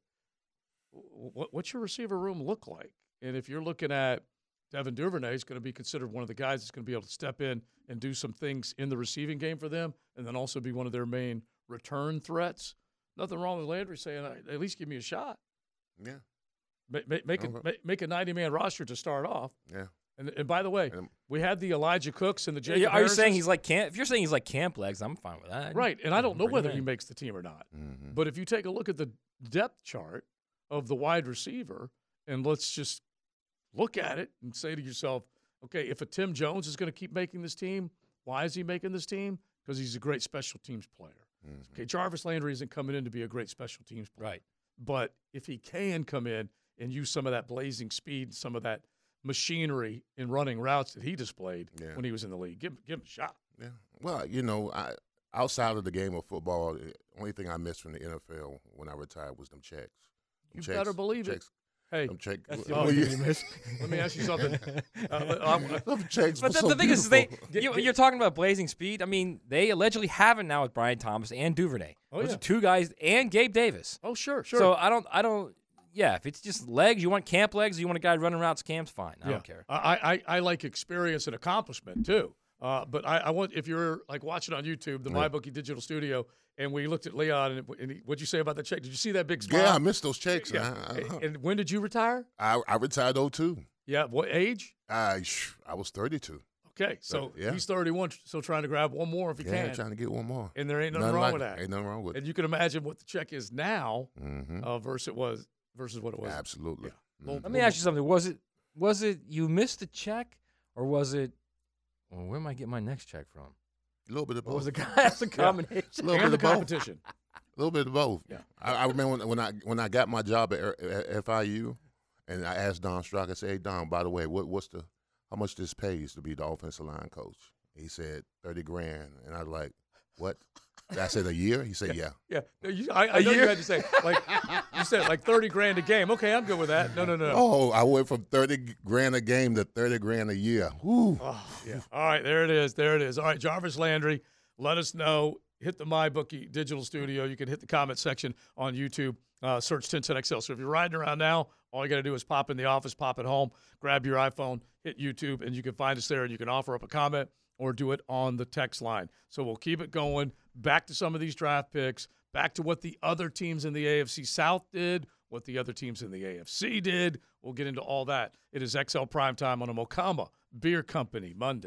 what, what's your receiver room look like? And if you're looking at Devin Duvernay, is going to be considered one of the guys that's going to be able to step in and do some things in the receiving game for them, and then also be one of their main return threats. Nothing wrong with Landry saying, at least give me a shot. Yeah. Make, make, make, Okay. a, make, make a ninety-man roster to start off. Yeah. And, and by the way, And- we had the Elijah Cooks and the Jacob Yeah, Are you Harrisons. saying he's like camp? If you're saying he's like camp legs, I'm fine with that. Right, and I don't know Bring whether him he in. makes the team or not. Mm-hmm. But if you take a look at the depth chart of the wide receiver, and let's just look at it and say to yourself, okay, if a Tim Jones is going to keep making this team, why is he making this team? Because he's a great special teams player. Mm-hmm. Okay, Jarvis Landry isn't coming in to be a great special teams player. Right. But if he can come in and use some of that blazing speed, some of that machinery in running routes that he displayed Yeah. when he was in the league, give, give him a shot. Yeah. Well, you know, I outside of the game of football, the only thing I missed from the N F L when I retired was them checks. Them You checks, better believe it. checks, Hey, Them check, that's the well, only you- thing you missed. Let me ask you something. Uh, I'm- them checks But were the, so the thing is, they beautiful. you, you're talking about blazing speed. I mean, they allegedly have it now with Brian Thomas and Duvernay. Oh, Those yeah. are two guys, and Gabe Davis. oh, sure, sure. So I don't, I don't. Yeah, if it's just legs, you want camp legs, you want a guy running routes, camp's fine. I Yeah. don't care. I, I, I like experience and accomplishment too. Uh, but I, I want if you're like watching on YouTube, the Yeah. MyBookie Digital Studio, and we looked at Leon, and, and he, what'd you say about the check? Did you see that big smile? Yeah, I missed those checks. Yeah. I, I, And when did you retire? I, I retired oh two. Yeah, what age? I sh- I was thirty-two. Okay, so yeah. he's thirty-one, still trying to grab one more if he Yeah, can. trying to get one more. And there ain't nothing Nothing wrong like with it. that. Ain't nothing wrong with And it. you can imagine what the check is now Mm-hmm. uh, versus it was versus what it was. Absolutely. Yeah. Well, Let me ask you something. Was it, was it you missed the check, or was it? Well, where am I getting my next check from? A little bit of Or was both. it that's a combination? A little and bit the of both. competition. A little bit of both. Yeah. I, I remember when, when I when I got my job at, at F I U, and I asked Don Strock. I said, "Hey Don, by the way, what what's the how much this pays to be the offensive line coach?" He said thirty grand, and I was like, "What?" I said, "A year?" He said, "Yeah." Yeah, no, you, I, I know you year? had to say like you said like thirty grand a game. Okay, I'm good with that. No, no, no. no. Oh, I went from thirty grand a game to thirty grand a year. Whew. Oh, yeah. All right, there it is. There it is. All right, Jarvis Landry, let us know. Hit the MyBookie Digital Studio. You can hit the comment section on YouTube. Uh, search ten ten X L. So if you're riding around now, all you got to do is pop in the office, pop at home, grab your iPhone, hit YouTube, and you can find us there, and you can offer up a comment or do it on the text line. So we'll keep it going. Back to some of these draft picks, back to what the other teams in the A F C South did, what the other teams in the A F C did. We'll get into all that. It is X L Primetime on a Mocama Beer Company Monday.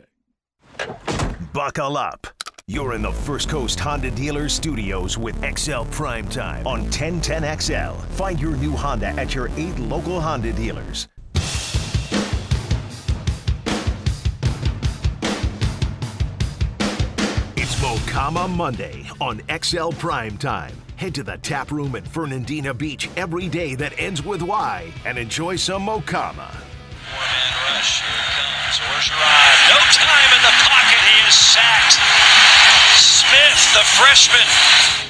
Buckle up. You're in the First Coast Honda Dealers Studios with X L Primetime on ten ten X L. Find your new Honda at your eight local Honda dealers. Mocama Monday on X L Primetime. Head to the tap room at Fernandina Beach every day that ends with Y and enjoy some Mocama. Four-man rush. Here it comes. Orgeron. No time in the pocket. He is sacked. Smith, the freshman.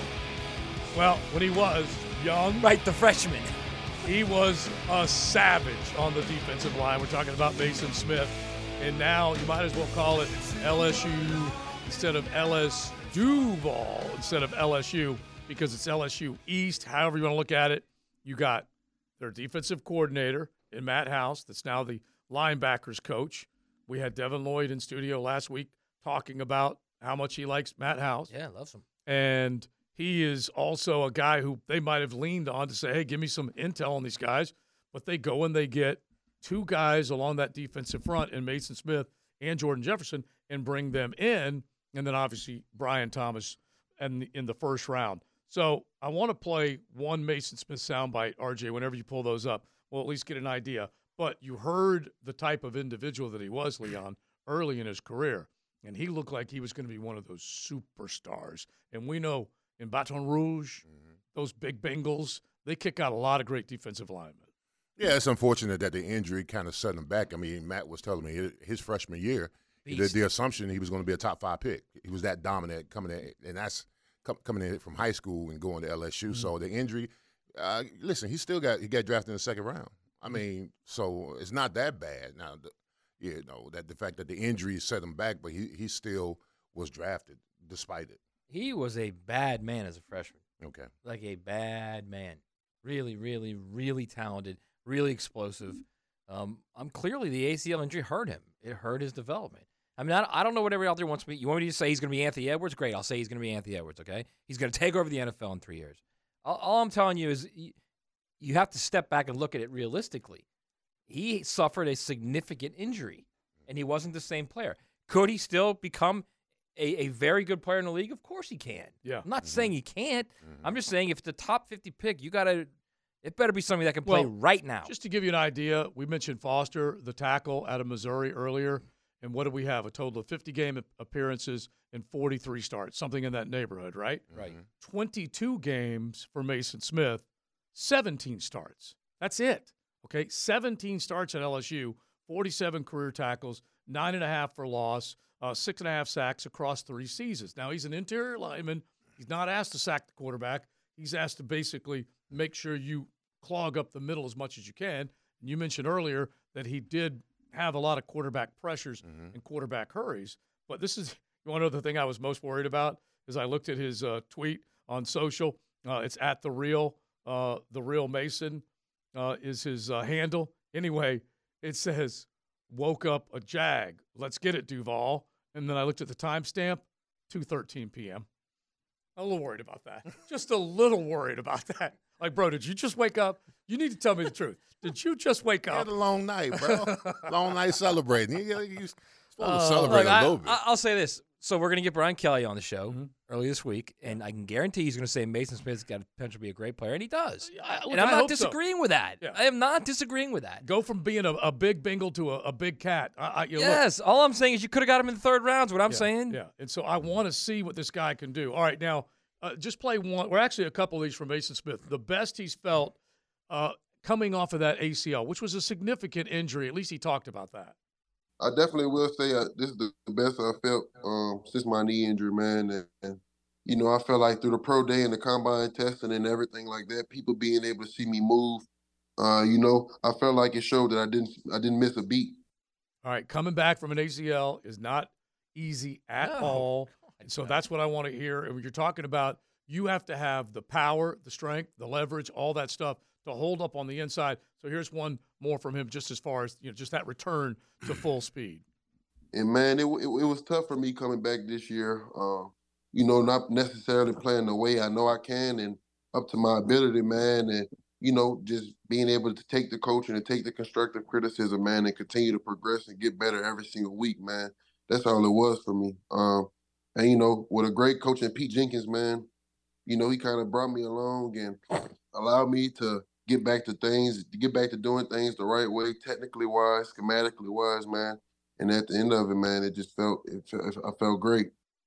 Well, when he was young, Right, the freshman. he was a savage on the defensive line. We're talking about Mason Smith. And now you might as well call it L S U instead of L S Duval instead of L S U because it's L S U East, however you want to look at it. You got their defensive coordinator in Matt House that's now the linebackers coach. We had Devin Lloyd in studio last week talking about how much he likes Matt House. Yeah, loves him. And he is also a guy who they might have leaned on to say, hey, give me some intel on these guys. But they go and they get two guys along that defensive front in Mason Smith and Jordan Jefferson and bring them in. And then obviously Brian Thomas in, in the first round. So I want to play one Mason Smith soundbite, R J, whenever you pull those up. We'll at least get an idea. But you heard the type of individual that he was, Leon, early in his career. And he looked like he was going to be one of those superstars. And we know in Baton Rouge, mm-hmm. those big Bengals, they kick out a lot of great defensive linemen. Yeah, it's unfortunate that the injury kind of set him back. I mean, Matt was telling me his freshman year, the, the assumption he was going to be a top five pick. He was that dominant coming in, and that's coming in from high school and going to L S U. Mm-hmm. So the injury, uh, listen, he still got he got drafted in the second round. I mean, so it's not that bad. Now, the, you know, that the fact that the injury set him back, but he, he still was drafted despite it. He was a bad man as a freshman. Okay. Like a bad man. Really, really, really talented, really explosive. Um, I'm clearly the A C L injury hurt him. It hurt his development. I mean, I, I don't know what everybody out there wants me. You want me to say he's going to be Anthony Edwards? Great. I'll say he's going to be Anthony Edwards, okay? He's going to take over the N F L in three years. All, all I'm telling you is you, you have to step back and look at it realistically. He suffered a significant injury, and he wasn't the same player. Could he still become a, a very good player in the league? Of course he can. Yeah. I'm not mm-hmm. saying he can't. Mm-hmm. I'm just saying if it's the top fifty pick, you got to – it better be somebody that can play well, right now. Just to give you an idea, we mentioned Foster, the tackle out of Missouri earlier. And what do we have? A total of fifty game appearances and forty-three starts, something in that neighborhood, right? Right. twenty-two games for Mason Smith, seventeen starts. That's it. Okay, seventeen starts at L S U, forty-seven career tackles, nine and a half for loss, uh, six and a half sacks across three seasons. Now, he's an interior lineman. He's not asked to sack the quarterback. He's asked to basically make sure you clog up the middle as much as you can. And you mentioned earlier that he did have a lot of quarterback pressures mm-hmm. and quarterback hurries. But this is one other thing I was most worried about is I looked at his uh, tweet on social. Uh, it's at the real, uh, the real Mason uh, is his uh, handle. Anyway, it says, woke up a Jag. Let's get it, Duval. And then I looked at the timestamp, two thirteen p.m. I'm a little worried about that. Just a little worried about that. Like, bro, did you just wake up? You need to tell me the truth. Did you just wake You up? had a long night, bro. Long night celebrating. You, you're supposed Uh, to celebrate look, a I, little bit. I- I'll say this. So we're going to get Brian Kelly on the show Mm-hmm. early this week, and I can guarantee he's going to say Mason Smith's got the potential to be a great player, and he does. I- look, and I'm I not hope so. disagreeing with that. Yeah. I am not disagreeing with that. Go from being a, a big Bengal to a, a big cat. I, I, you know, look, Yes, all I'm saying is you could have got him in the third round. Is what I'm yeah, saying. Yeah, and so I want to see what this guy can do. All right, now uh, just play one. We're actually a couple of these from Mason Smith. The best he's felt uh, coming off of that A C L, which was a significant injury. At least he talked about that. I definitely will say uh, this is the best I felt um, since my knee injury, man. And, and, you know, I felt like through the pro day and the combine testing and everything like that, people being able to see me move, uh, you know, I felt like it showed that I didn't I didn't miss a beat. All right, coming back from an A C L is not easy at No. all. And so that's what I want to hear. And when you're talking about, you have to have the power, the strength, the leverage, all that stuff to hold up on the inside. So here's one more from him, just as far as, you know, just that return to full speed. And, man, it, it, it was tough for me coming back this year, uh, you know, not necessarily playing the way I know I can and up to my ability, man, and, you know, just being able to take the coaching and take the constructive criticism, man, and continue to progress and get better every single week, man. That's all it was for me. Um, and, you know, with a great coach in Pete Jenkins, man, you know, he kind of brought me along and allowed me to get back to things, to get back to doing things the right way, technically wise, schematically wise, man. And at the end of it, man, it just felt, it, I felt great.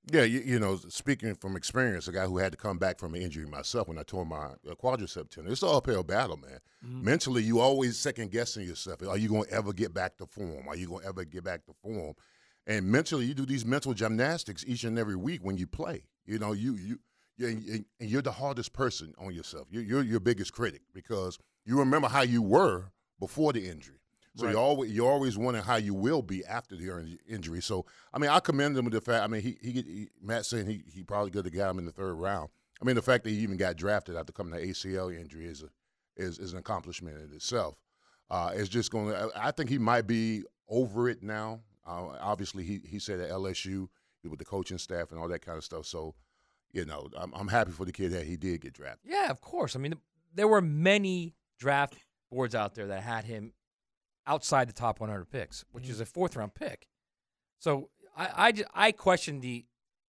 Yeah, you, you know, speaking from experience, a guy who had to come back from an injury myself when I tore my uh, quadricep tendon, it's an uphill battle, man. Mm-hmm. Mentally, you always second guessing yourself. Are you going to ever get back to form? Are you going to ever get back to form? And mentally, you do these mental gymnastics each and every week when you play. You know, you you you're, and you're the hardest person on yourself. You're, you're your biggest critic because you remember how you were before the injury. So Right. you always you're always wondering how you will be after the in- injury. So I mean, I commend him with the fact. I mean, he he, he Matt saying he he probably could have got him in the third round. I mean, the fact that he even got drafted after coming to A C L injury is a is is an accomplishment in itself. Uh, it's just going to. I think he might be over it now. Uh, obviously, he he said at L S U with the coaching staff and all that kind of stuff. So, you know, I'm I'm happy for the kid that he did get drafted. Yeah, of course. I mean, there were many draft boards out there that had him outside the top one hundred picks, which is a fourth round pick. So I, I, ju- I question the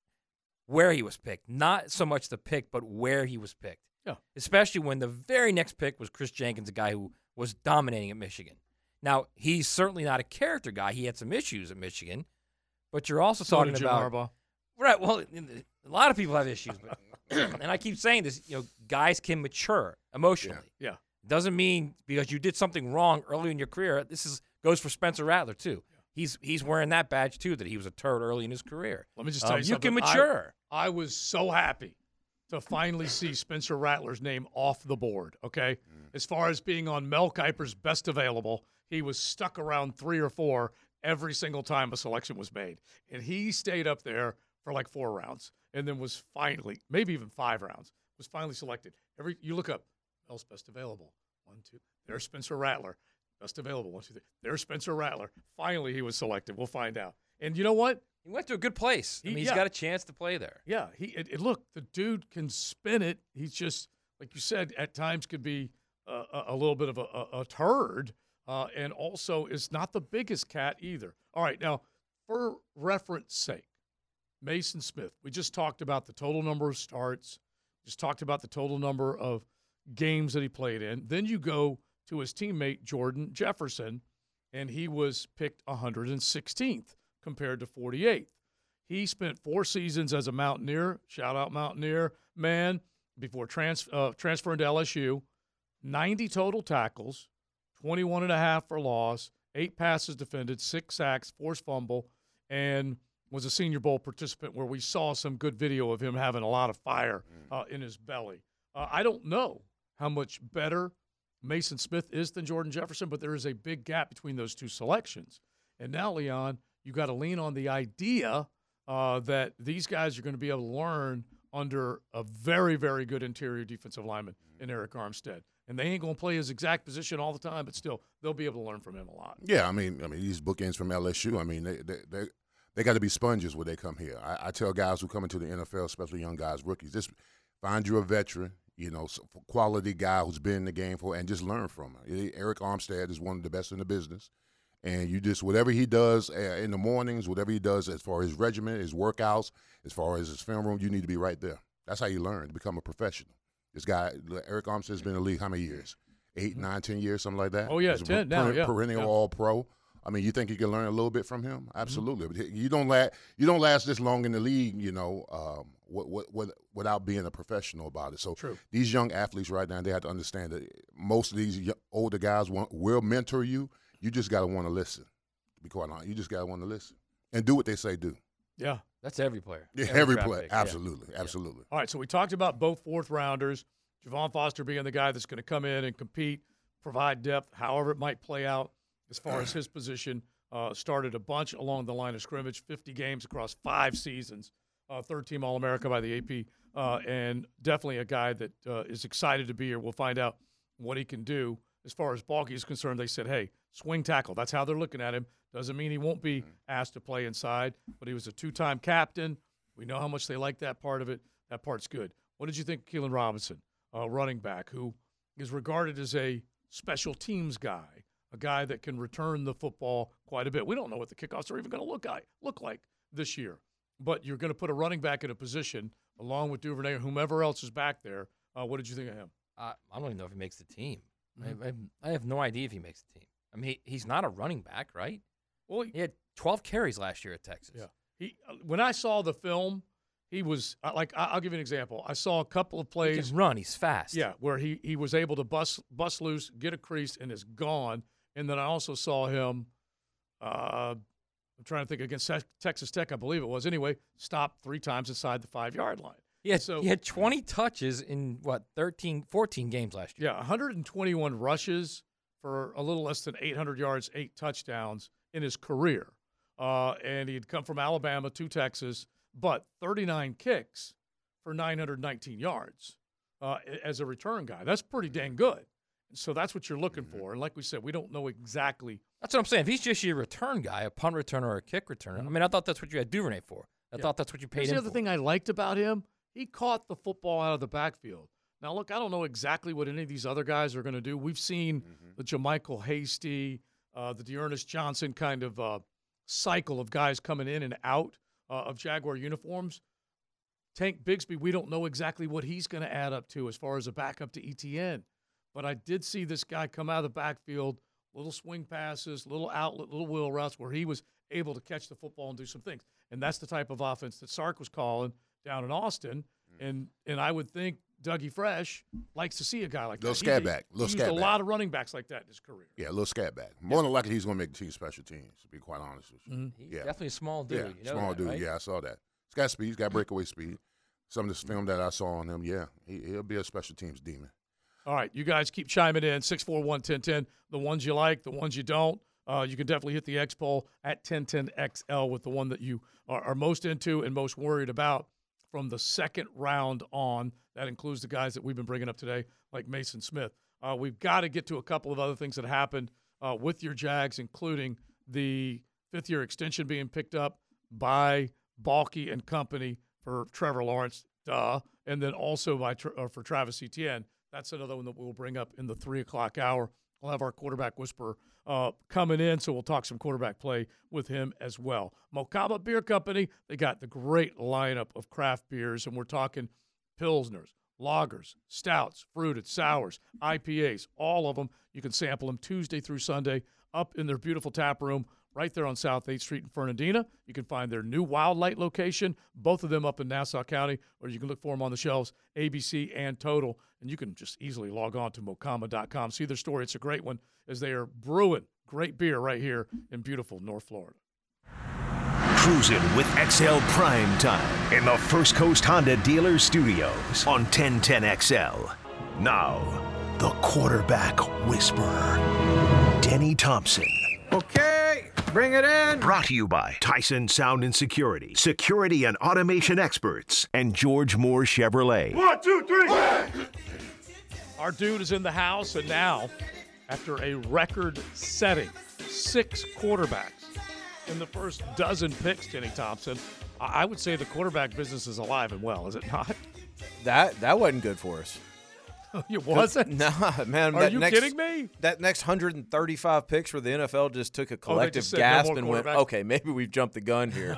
where he was picked, not so much the pick, but where he was picked. Yeah. Especially when the very next pick was Chris Jenkins, a guy who was dominating at Michigan. Now, he's certainly not a character guy. He had some issues at Michigan, but you're also So talking did Jim about Harbaugh. right. Well, a lot of people have issues, but, and I keep saying this. You know, guys can mature emotionally. Yeah. Doesn't mean because you did something wrong early in your career. This is goes for Spencer Rattler too. He's he's wearing that badge too, that he was a turd early in his career. Let me just tell Um, you you something. can I- mature. I, was so happy to finally see Spencer Rattler's name off the board, okay? As far as being on Mel Kiper's best available, he was stuck around three or four every single time a selection was made. And he stayed up there for like four rounds and then was finally, maybe even five rounds, was finally selected. Every You look up, Mel's best available. One, two. There's Spencer Rattler. Best available. One, two, three. There's Spencer Rattler. Finally, he was selected. We'll find out. And you know what? He went to a good place. I He- mean, he's yeah. got a chance to play there. Yeah, he it, it- look, the dude can spin it. He's just like you said, at times could be a, a, a little bit of a, a, a turd, uh, and also is not the biggest cat either. All right, now for reference sake, Mason Smith. We just talked about the total number of starts. Just talked about the total number of games that he played in. Then you go to his teammate Jordan Jefferson, and he was picked one hundred sixteenth compared to forty-eighth. He spent four seasons as a Mountaineer, shout out Mountaineer, man, before trans, uh, transferring to L S U. ninety total tackles, twenty-one and a half for loss, eight passes defended, six sacks, forced fumble, and was a Senior Bowl participant where we saw some good video of him having a lot of fire uh, in his belly. Uh, I don't know how much better Mason Smith is than Jordan Jefferson, but there is a big gap between those two selections. And now, Leon, you got to lean on the idea uh, that these guys are going to be able to learn under a very, very good interior defensive lineman in Eric Armstead. And they ain't going to play his exact position all the time, but still, they'll be able to learn from him a lot. Yeah, I mean, I mean these bookends from L S U. I mean, they they they, they got to be sponges when they come here. I, I tell guys who come into the N F L, especially young guys, rookies, just find you a veteran, you know, quality guy who's been in the game for, and just learn from him. Eric Armstead is one of the best in the business, and you just whatever he does in the mornings, whatever he does as far as his regimen, his workouts, as far as his film room, you need to be right there. That's how you learn to become a professional. This guy, Eric Armstead's been in the league how many years? Eight, nine, ten years, something like that? Oh, yeah, He's a ten per- now, yeah. Perennial Yeah. All-Pro. I mean, you think you can learn a little bit from him? Absolutely. But you don't la- you don't last this long in the league, you know, um, what, what, what, without being a professional about it. So True. these young athletes right now, they have to understand that most of these y- older guys want, will mentor you. You just got to want to listen. To be quite honest, you just got to want to listen and do what they say do. Yeah. That's every player. Yeah, every draft play, pick, yeah. absolutely, absolutely. All right, so we talked about both fourth rounders. Javon Foster being the guy that's going to come in and compete, provide depth, however it might play out as far as his position. Uh, started a bunch along the line of scrimmage, fifty games across five seasons, uh, third team All-America by the A P, uh, and definitely a guy that uh, is excited to be here. We'll find out what he can do. As far as Balky is concerned, they said, hey, swing tackle. That's how they're looking at him. Doesn't mean he won't be asked to play inside, but he was a two-time captain. We know how much they like that part of it. That part's good. What did you think of Keelan Robinson, a running back who is regarded as a special teams guy, a guy that can return the football quite a bit? We don't know what the kickoffs are even going to look like, look like this year, but you're going to put a running back in a position along with Duvernay or whomever else is back there. Uh, what did you think of him? Uh, I don't even know if he makes the team. Mhm. I, I, I have no idea if he makes the team. I mean, he, he's not a running back, right? Well, he, He had twelve carries last year at Texas. Yeah. He when I saw the film, he was uh, like I- I'll give you an example. I saw a couple of plays. He can run. He's fast. Yeah, where he he was able to bust bust loose, get a crease, and is gone. And then I also saw him. Uh, I'm trying to think against Texas Tech, I believe it was. Anyway, stopped three times inside the five yard line. He had, so, he had twenty touches in, what, thirteen, fourteen games last year. Yeah, one hundred twenty-one rushes for a little less than eight hundred yards, eight touchdowns in his career. Uh, and he'd come from Alabama to Texas, but thirty-nine kicks for nine hundred nineteen yards uh, as a return guy. That's pretty dang good. So that's what you're looking for. And like we said, we don't know exactly. That's what I'm saying. If he's just your return guy, a punt returner or a kick returner, I mean, I thought that's what you had Duvernay for. I Yeah. thought that's what you paid Here's him the other for. thing I liked about him. He caught the football out of the backfield. Now, look, I don't know exactly what any of these other guys are going to do. We've seen mm-hmm. the Jermichael Hasty, uh, the Dearness Johnson kind of uh, cycle of guys coming in and out uh, of Jaguar uniforms. Tank Bigsby, we don't know exactly what he's going to add up to as far as a backup to E T N. But I did see this guy come out of the backfield, little swing passes, little outlet, little wheel routes where he was able to catch the football and do some things. And that's the type of offense that Sark was calling down in Austin. And and I would think Dougie Fresh likes to see a guy like little that. Scat He- back. He Little used scat a back. lot of running backs like that in his career. Yeah, a little scat back. More than likely, he's going to make the team special teams, to be quite honest with you. Mm-hmm. He's Yeah. definitely a small dude. Yeah, you know small that, dude. right? Yeah, I saw that. He's got speed. He's got breakaway speed. Some of this film that I saw on him, yeah, he, he'll be a special teams demon. All right, you guys keep chiming in, six four one, one oh one oh, the ones you like, the ones you don't. Uh, you can definitely hit the X poll at ten ten X L with the one that you are, are most into and most worried about from the second round on. That includes the guys that we've been bringing up today, like Mason Smith. Uh, we've got to get to a couple of other things that happened uh, with your Jags, including the fifth-year extension being picked up by Balky and company for Trevor Lawrence, duh, and then also by uh, for Travis Etienne. That's another one that we'll bring up in the three o'clock hour. We'll have our quarterback whisperer uh, coming in, so we'll talk some quarterback play with him as well. Mocama Beer Company, they got the great lineup of craft beers, and we're talking Pilsners, lagers, stouts, fruited, sours, I P As, all of them. You can sample them Tuesday through Sunday up in their beautiful tap room right there on South eighth Street in Fernandina. You can find their new Wildlight location, both of them up in Nassau County, or you can look for them on the shelves, A B C and Total. And you can just easily log on to mocama dot com. See their story. It's a great one as they are brewing great beer right here in beautiful North Florida. Cruising with X L Prime Time in the First Coast Honda Dealer Studios on ten ten X L. Now, the quarterback whisperer, Denny Thompson. Okay, bring it in. Brought to you by Tyson Sound and Security, security and automation experts, and George Moore Chevrolet. One, two, three. Our dude is in the house, and now, after a record-setting six quarterbacks in the first dozen picks, Denny Thompson, I I would say the quarterback business is alive and well, is it not? That that wasn't good for us. It wasn't? Nah, man. Are that you next, kidding me? That next one hundred thirty-five picks for the N F L just took a Oh, they collective just said no gasp more and went, quarterbacks? okay, maybe we've jumped the gun here.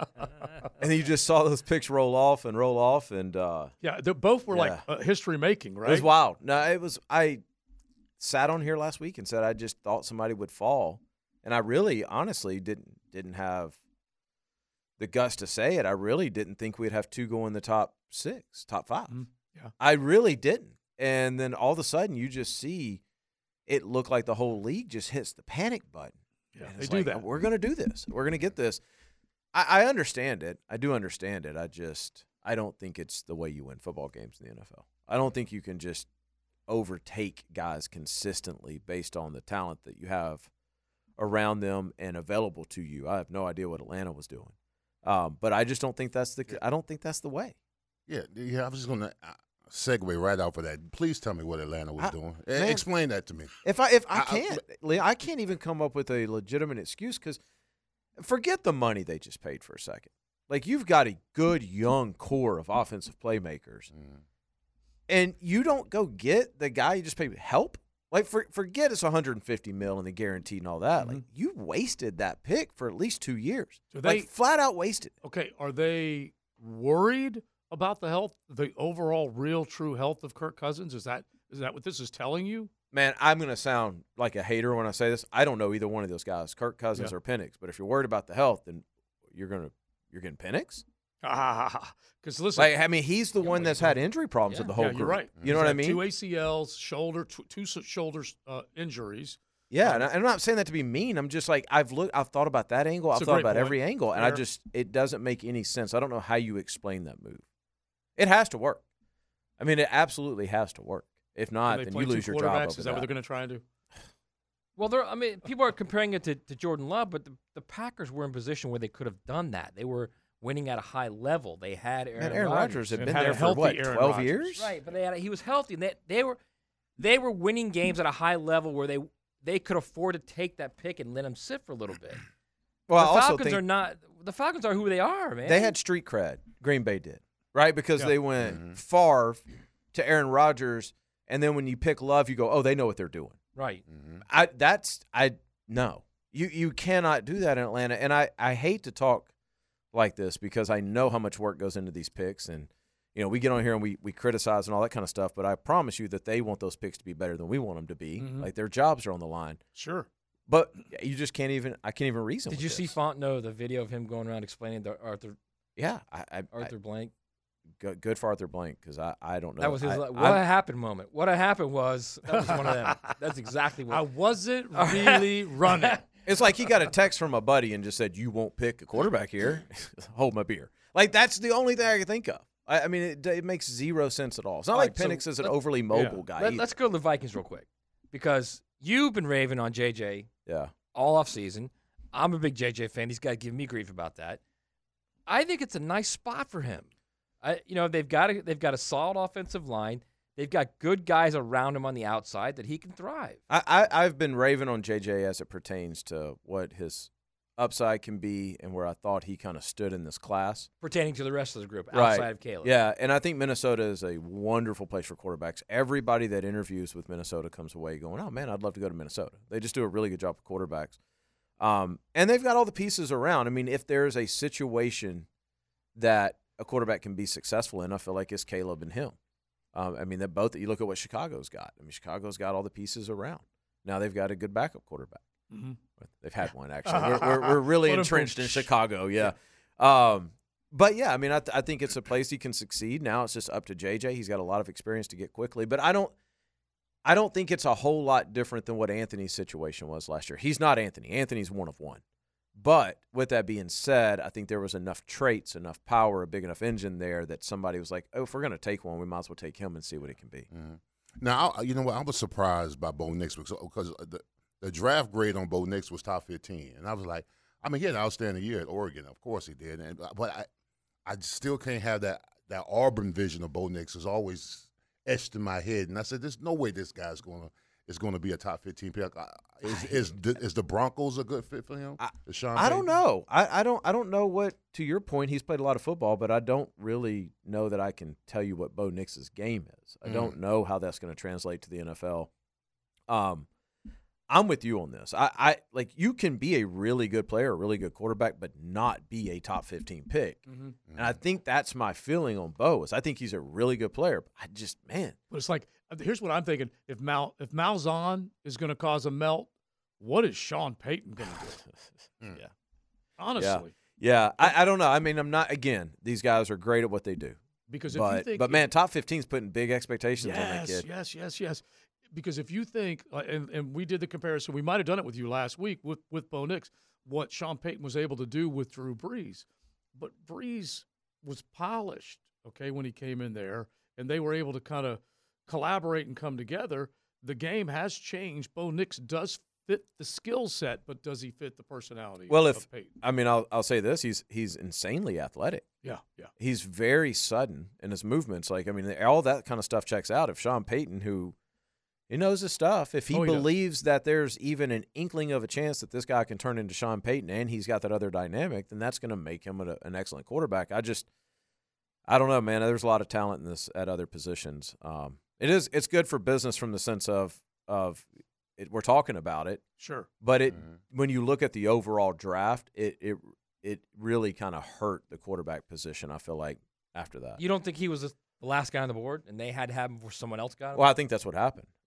And then you just saw those picks roll off and roll off, and uh, Yeah, they both were like Yeah. uh, history-making, right? it was wild. No, it was. I sat on here last week and said I just thought somebody would fall, and I really, honestly, didn't didn't have the guts to say it. I really didn't think we'd have two go in the top six, top five. Mhm. Yeah. I really didn't. And then all of a sudden, you just see it look like the whole league just hits the panic button. Yeah, And they it's do like, that. We're going to do this. We're going to get this. I, I understand it. I do understand it. I just I don't think it's the way you win football games in the N F L. I don't think you can just overtake guys consistently based on the talent that you have around them and available to you. I have no idea what Atlanta was doing, um, but I just don't think that's the. I don't think that's the way. Yeah, yeah. I was just going to segue right off of that. Please tell me what Atlanta was I- doing. man, Explain that to me. If I if I I- I- can't, Lee, I can't even come up with a legitimate excuse because forget the money they just paid for a second. Like you've got a good young core of offensive playmakers, Mm. and you don't go get the guy you just paid help. Like for, forget it's one hundred fifty mil and the guaranteed and all that. Like you wasted that pick for at least two years. Do they- like flat out wasted. Okay, are they worried about the health, the overall real true health of Kirk Cousins? Is that is that what this is telling you? Man, I'm going to sound like a hater when I say this. I don't know either one of those guys, Kirk Cousins Yeah. or Penix. But if you're worried about the health, then you're going to You're getting Penix? Because listen, Like, I mean, he's the one that's had injury problems Yeah. with the whole yeah, group. you're right. You know He's what I had mean? Two A C Ls, shoulder, tw- two s- shoulder uh, injuries. Yeah, and I, I'm not saying that to be mean. I'm just like I've looked, I've thought about that angle. It's I've a thought great about point. every angle, and I Fair. just it doesn't make any sense. I don't know how you explain that move. It has to work. I mean, it absolutely has to work. If Can not, they then play you two lose your job. quarterbacks? Over Is that what they're going to try and do? Well, they're, I mean, people are comparing it to, to Jordan Love, but the, the Packers were in position where they could have done that. They were winning at a high level. They had Aaron, Man, Aaron Rodgers had And been had a there for healthy what, Aaron twelve Rodgers. years? Right, but they had, he was healthy, and they, they were they were winning games at a high level where they they could afford to take that pick and let him sit for a little bit. Well, the I also Falcons think are not. The Falcons are who they are, man. they had street cred. Green Bay did, right? Because Yeah. they went Mhm. Favre to Aaron Rodgers, and then when you pick Love, you go, oh, they know what they're doing. right. I that's I no. You you cannot do that in Atlanta. And I, I hate to talk like this because I know how much work goes into these picks, and you know, we get on here and we, we criticize and all that kind of stuff, but I promise you that they want those picks to be better than we want them to be. Mhm. Like their jobs are on the line. Sure. But you just can't even I can't even reason Did with you see this. Fontenot, the video of him going around explaining the Arthur Yeah, I, I, Arthur I Blank? good, good for Arthur Blank because I, I don't know. That was his. I, like, what I'm- happened moment. What happened was that was one of them. That's exactly I what. wasn't really running. It's like he got a text from a buddy and just said, "You won't pick a quarterback here." Hold my beer. Like that's the only thing I can think of. I, I mean, it, it makes zero sense at all. It's not All like right, so Penix is an let- overly mobile yeah. guy. Let, either. us go to the Vikings real quick because you've been raving on J J Yeah, all off season. I'm a big J J fan. He's got to give me grief about that. I think it's a nice spot for him. I, you know, they've got a, they've got a solid offensive line. They've got good guys around him on the outside that he can thrive. I, I I've been raving on J J as it pertains to what his upside can be and where I thought he kind of stood in this class. Pertaining to the rest of the group Right. outside of Caleb. Yeah, and I think Minnesota is a wonderful place for quarterbacks. Everybody that interviews with Minnesota comes away going, "Oh man, I'd love to go to Minnesota." They just do a really good job with quarterbacks, um, and they've got all the pieces around. I mean, if there's a situation that a quarterback can be successful in, I feel like it's Caleb and him. Um, I mean, they're both. You look at what Chicago's got. I mean, Chicago's got all the pieces around. Now they've got a good backup quarterback. Mhm. They've had one actually. We're, we're, we're really What a entrenched in boom. Chicago. Yeah. Um, but yeah, I mean, I, th- I think it's a place he can succeed. Now it's just up to J J. He's got a lot of experience to get quickly, but I don't. I don't think it's a whole lot different than what Anthony's situation was last year. He's not Anthony. Anthony's one of one. But with that being said, I think there was enough traits, enough power, a big enough engine there that somebody was like, oh, if we're going to take one, we might as well take him and see what it can be. Mhm. Now, I, you know what? I was surprised by Bo Nix because, because the, the draft grade on Bo Nix was top fifteen. And I was like, I mean, he had an outstanding year at Oregon. Of course he did. And, but I, I still can't have that, that Auburn vision of Bo Nix is always etched in my head. And I said, there's no way this guy's going to is going to be a top fifteen pick. I- Is, is, the, is the Broncos a good fit for him? I- Is Sean I don't Payton? know. I, I don't. I don't know what. To your point, he's played a lot of football, but I don't really know that I can tell you what Bo Nix's game is. I Mm. don't know how that's going to translate to the N F L. Um, I'm with you on this. I, I like you can be a really good player, a really good quarterback, but not be a top fifteen pick. Mm-hmm. And I think that's my feeling on Bo. Is I think he's a really good player. But I just man, But it's like, here's what I'm thinking: if Mal if Malzahn is going to cause a melt, what is Sean Payton going to do? yeah. Honestly, Yeah, I, I don't know. I mean, I'm not. Again, these guys are great at what they do. because if But you think, but man, top fifteen is putting big expectations on that yes, kid. yes, yes, yes. Because if you think, uh, and, and we did the comparison, we might have done it with you last week with with Bo Nix, what Sean Payton was able to do with Drew Brees, but Brees was polished, okay, when he came in there, and they were able to kind of collaborate and come together. The game has changed. Bo Nix does fit the skill set, but does he fit the personality? Well, of if Peyton? I mean, I'll I'll say this: he's he's insanely athletic. Yeah, yeah. He's very sudden in his movements. Like I mean, all that kind of stuff checks out. If Sean Payton, who he knows his stuff, if he, Oh, he does. believes that there's even an inkling of a chance that this guy can turn into Sean Payton, and he's got that other dynamic, then that's going to make him a, an excellent quarterback. I just, I don't know, man. There's a lot of talent in this at other positions. Um, it is it's good for business from the sense of of it, we're talking about it. Sure. But it Mhm. when you look at the overall draft, it it it really kind of hurt the quarterback position. I feel like after that. You don't think he was the last guy on the board, and they had to have him before someone else got him? Well, I think that's what happened.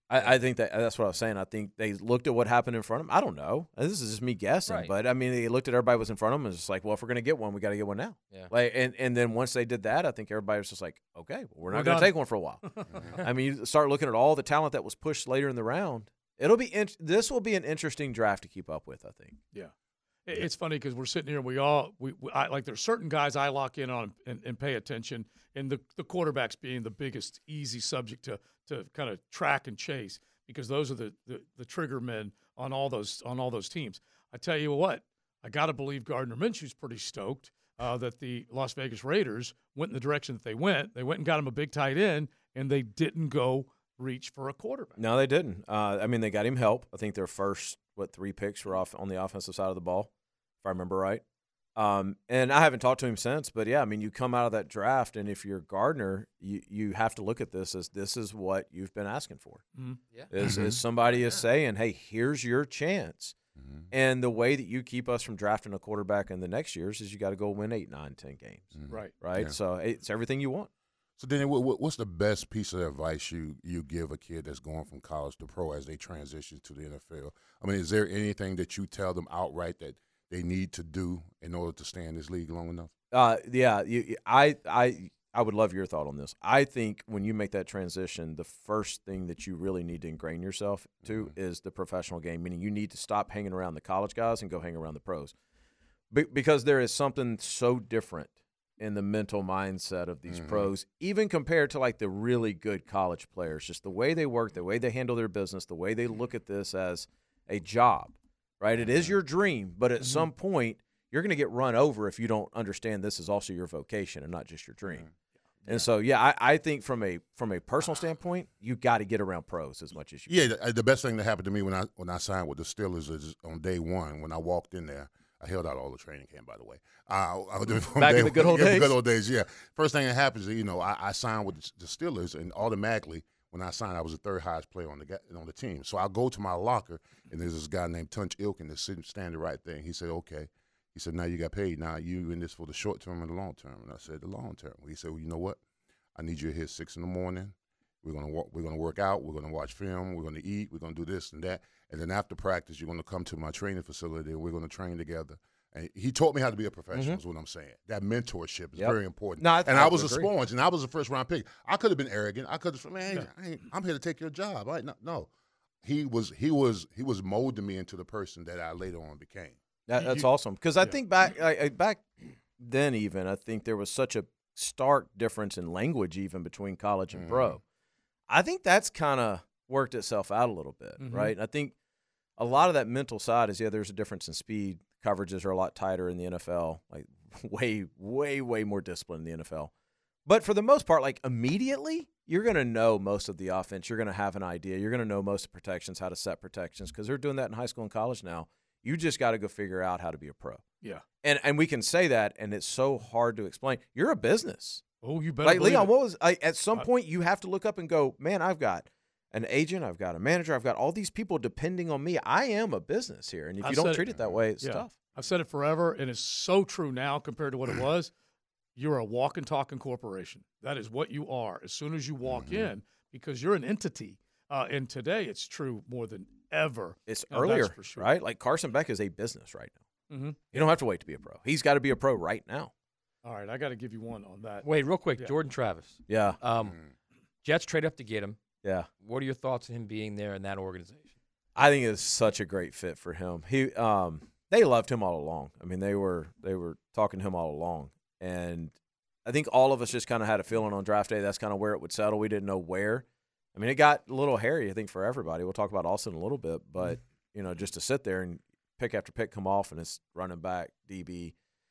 I, I think that that's what I was saying. I think they looked at what happened in front of them. I don't know. This is just me guessing, Right. but I mean, they looked at everybody was in front of them and was just like, well, if we're gonna get one, we got to get one now. Yeah. Like, and and then once they did that, I think everybody was just like, okay, well, we're not We're gonna done. take one for a while. I mean, you start looking at all the talent that was pushed later in the round. It'll be in, this will be an interesting draft to keep up with, I think. Yeah. It- It's funny because we're sitting here and we all we, we I, like there's certain guys I lock in on and, and pay attention, and the the quarterbacks being the biggest easy subject to to kind of track and chase because those are the, the the trigger men on all those on all those teams. I tell you what, I got to believe Gardner Minshew's pretty stoked uh, that the Las Vegas Raiders went in the direction that they went. They went and got him a big tight end, and they didn't go reach for a quarterback. No, they didn't. Uh, I mean, they got him help. I think their first what three picks were off on the offensive side of the ball, if I remember right. Um, and I haven't talked to him since, but yeah, I mean, you come out of that draft, and if you're Gardner, you you have to look at this as this is what you've been asking for. Mm-hmm. Yeah. Is Mhm. is somebody is saying, hey, here's your chance. Mhm. And the way that you keep us from drafting a quarterback in the next years is you got to go win eight, nine, ten games, Mhm. Right. right? Yeah. So it's everything you want. So then, what, what- what's the best piece of advice you you give a kid that's going from college to pro as they transition to the N F L? I mean, is there anything that you tell them outright that they need to do in order to stay in this league long enough? Uh, yeah, you, you- I, I, I would love your thought on this. I think when you make that transition, the first thing that you really need to ingrain yourself to Mm-hmm. is the professional game. Meaning, you need to stop hanging around the college guys and go hang around the pros, Be- because there is something so different in the mental mindset of these Mhm. pros, even compared to like the really good college players. Just the way they work, the way they handle their business, the way they look at this as a job. Right? It is your dream, but at some point, you're going to get run over if you don't understand this is also your vocation and not just your dream. And so, yeah, I, I think from a from a personal standpoint, you got to get around pros as much as you Yeah, the, the best thing that happened to me when I when I signed with the Steelers is on day one when I walked in there. I held out all the training camp, by the way. Uh, I, from Back in day the good one- old yeah, the days? good old days, yeah. First thing that happens is, you know, I, I signed with the Steelers, and automatically when I signed, I was the third highest player on the ga- on the team. So I go to my locker, and there's this guy named Tunch Ilkin that's sitting standing right there. And he said, "Okay." He said, "Now you got paid. Now you in this for the short term and the long term." And I said, "The long term." He said, "Well, you know what? I need you here six in the morning. We're gonna walk, we're gonna work out. We're gonna watch film. We're gonna eat. We're gonna do this and that. And then after practice, you're gonna come to my training facility, and we're gonna train together." And he taught me how to be a professional. Is what I'm saying. That mentorship is Yep. very important. No, I- and I I was a agree. sponge, and I was a first round pick. I could have been arrogant. I could have said, "Man, I ain't, I'm here to take your job." Right? No, no. He was he was he was molding me into the person that I later on became. That, that's You- awesome. Because I yeah. think back I, I- back then, even I think there was such a stark difference in language, even between college and pro. I think that's kind of worked itself out a little bit, Mhm. right? And I think a lot of that mental side is yeah, there's a difference in speed. Coverages are a lot tighter in the N F L, like way, way, way more discipline in the N F L. But for the most part, like immediately, you're going to know most of the offense. You're going to have an idea. You're going to know most of the protections, how to set protections, because they're doing that in high school and college now. You just got to go figure out how to be a pro. Yeah. And and we can say that, and it's so hard to explain. You're a business. Oh, you better Like believe Leon, it. what was I, at some I- point you have to look up and go, man, I've got an agent, I've got a manager, I've got all these people depending on me. I am a business here, and if I've you don't said it- treat it that way, it's Yeah. tough. I've said it forever, and it's so true now compared to what it was. You're a walking, talking corporation. That is what you are as soon as you walk Mm-hmm. in, because you're an entity. Uh, and today, it's true more than ever. It's Uh, that's earlier, for sure. right? Like Carson Beck is a business right now. Mm-hmm. You don't have to wait to be a pro. He's got to be a pro right now. All right, I got to give you one on that. Wait, real quick, Yeah. Jordan Travis. Yeah, Um, Jets trade up to get him. yeah. What are your thoughts on him being there in that organization? I think it's such a great fit for him. He, um, they loved him all along. I mean, they were they were talking to him all along, and I think all of us just kind of had a feeling on draft day that's kind of where it would settle. We didn't know where. I mean, it got a little hairy, I think, for everybody. We'll talk about Austin in a little bit, but you know, just to sit there and pick after pick come off, and it's running back, D B.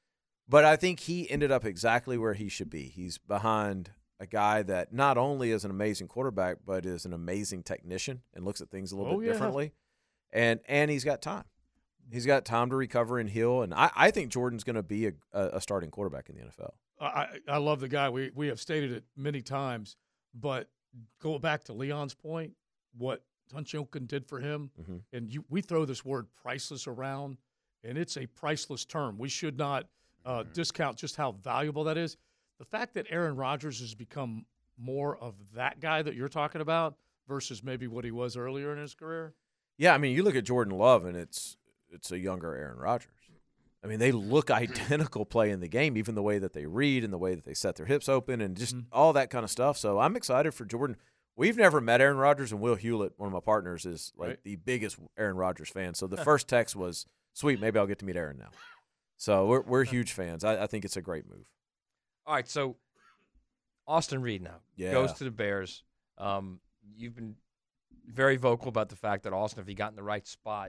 But I think he ended up exactly where he should be. He's behind a guy that not only is an amazing quarterback, but is an amazing technician and looks at things a little Oh, bit yeah. differently. And and he's got time. He's got time to recover and heal. And I, I think Jordan's going to be a, a starting quarterback in the N F L. I, I love the guy. We we have stated it many times, but go back to Leon's point, what Tunch Ilkin did for him, Mhm. and you, we throw this word priceless around, and it's a priceless term. We should not uh, discount just how valuable that is. The fact that Aaron Rodgers has become more of that guy that you're talking about, versus maybe what he was earlier in his career? Yeah, I mean, you look at Jordan Love, and it's it's a younger Aaron Rodgers. I mean, they look identical playing the game, even the way that they read and the way that they set their hips open and just mm-hmm. all that kind of stuff. So I'm excited for Jordan. We've never met Aaron Rodgers, and Will Hewlett, one of my partners, is like right. the biggest Aaron Rodgers fan. So the first text was, sweet, maybe I'll get to meet Aaron now. So we're we're huge fans. I, I think it's a great move. All right, so Austin Reed now yeah. goes to the Bears. Um, you've been very vocal about the fact that Austin, if he got in the right spot,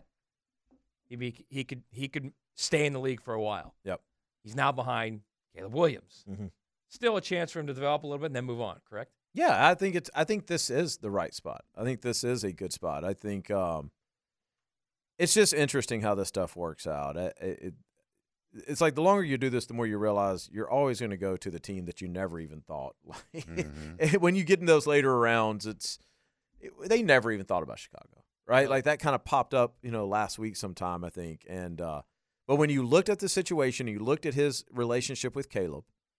he be, he could he could stay in the league for a while. Yep. He's now behind Caleb Williams. Mm-hmm. Still a chance for him to develop a little bit and then move on. Correct? Yeah, I think it's. I think this is the right spot. I think this is a good spot. I think um, it's just interesting how this stuff works out. It, it, it's like the longer you do this, the more you realize you're always going to go to the team that you never even thought. Mm-hmm. When you get in those later rounds, it's it, they never even thought about Chicago, right? Like that kind of popped up, you know, last week sometime, I think. And uh, but when you looked at the situation, you looked at his relationship with Caleb.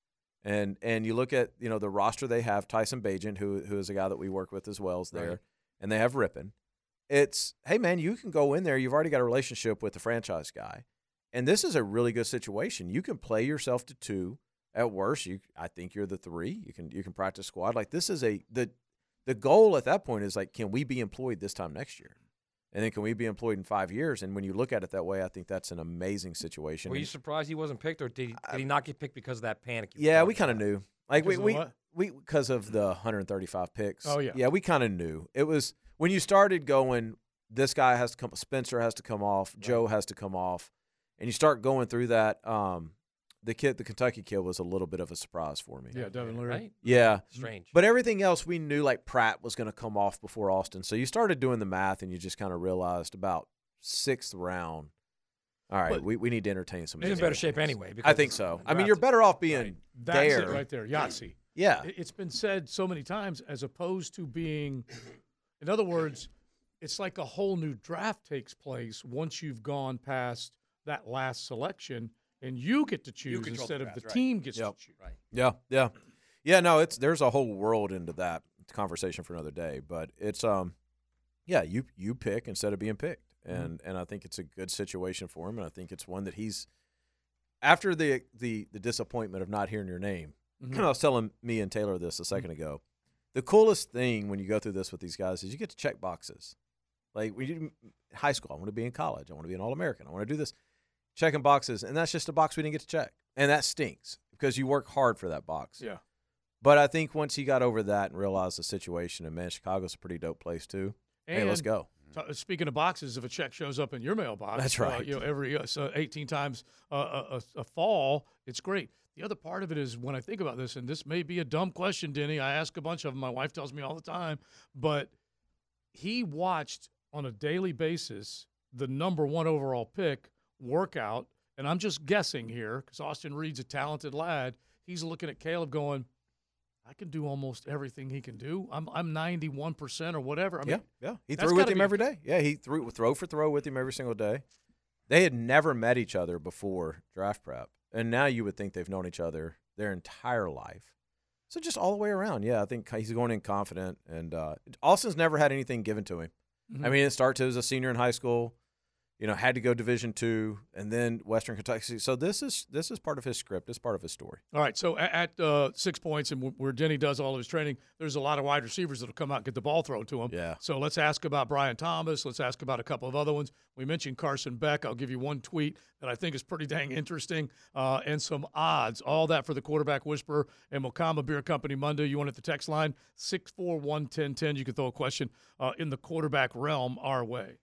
And and you look at, you know, the roster they have, Tyson Bagent, who who is a guy that we work with as well, is there, right. and they have Rippon. It's, hey, man, you can go in there. You've already got a relationship with the franchise guy. And this is a really good situation. You can play yourself to two. At worst, you I think you're the three. You can you can practice squad. Like this is a the the goal at that point is like, can we be employed this time next year? And then can we be employed in five years? And when you look at it that way, I think that's an amazing situation. Were you surprised he wasn't picked, or did he, did he not get picked because of that panic? Yeah, we kind of knew. Like because we we, what? we because of the one hundred thirty-five picks. Oh yeah, yeah, we kind of knew. It was when you started going. This guy has to come. Spencer has to come off. Right. Joe has to come off, and you start going through that. Um, the kid, the Kentucky kid, was a little bit of a surprise for me. Yeah, Devin Leary. Right? Yeah, strange. But everything else we knew, like Pratt was going to come off before Austin. So you started doing the math, and you just kind of realized about sixth round. All right, but we, we need to entertain some. He's in better shape anyway. I think so. I mean, you're better off being right. That's there. it right there, Yahtzee. Yeah, it's been said so many times, as opposed to being, in other words, it's like a whole new draft takes place once you've gone past that last selection, and you get to choose instead the of the right. team gets yep. to choose. Right. Yeah, yeah, yeah. No, it's there's a whole world into that conversation for another day, but it's um, yeah, you you pick instead of being picked, and mm-hmm. and I think it's a good situation for him, and I think it's one that he's after the the the disappointment of not hearing your name. Mm-hmm. I was telling me and Taylor this a second mm-hmm. ago. The coolest thing when you go through this with these guys is you get to check boxes. Like we did in high school, I want to be in college. I want to be an All-American. I want to do this. Checking boxes, and that's just a box we didn't get to check. And that stinks because you work hard for that box. Yeah. But I think once he got over that and realized the situation, and, man, Chicago's a pretty dope place too. And hey, let's go. T- speaking of boxes, if a check shows up in your mailbox, that's right. Uh, you know, every uh, so eighteen times uh, a, a fall, it's great. The other part of it is when I think about this, and this may be a dumb question, Denny. I ask a bunch of them. My wife tells me all the time. But he watched on a daily basis the number one overall pick workout, and I'm just guessing here because Austin Reed's a talented lad. He's looking at Caleb going, I can do almost everything he can do. I'm I'm ninety-one percent or whatever. I mean, yeah, yeah. He threw with him every day. Yeah, he threw throw for throw with him every single day. They had never met each other before draft prep, and now you would think they've known each other their entire life. So just all the way around, yeah, I think he's going in confident, and uh, Austin's never had anything given to him. Mm-hmm. I mean, it starts as a senior in high school, you know, had to go Division two, and then Western Kentucky. So this is this is part of his script. It's part of his story. All right, so at, at uh, six points and where Denny does all of his training, there's a lot of wide receivers that will come out and get the ball thrown to him. Yeah. So let's ask about Brian Thomas. Let's ask about a couple of other ones. We mentioned Carson Beck. I'll give you one tweet that I think is pretty dang interesting uh, and some odds. All that for the Quarterback Whisperer and Mokama Beer Company Monday. You want it the text line, six four one, one zero one zero. You can throw a question uh, in the quarterback realm our way.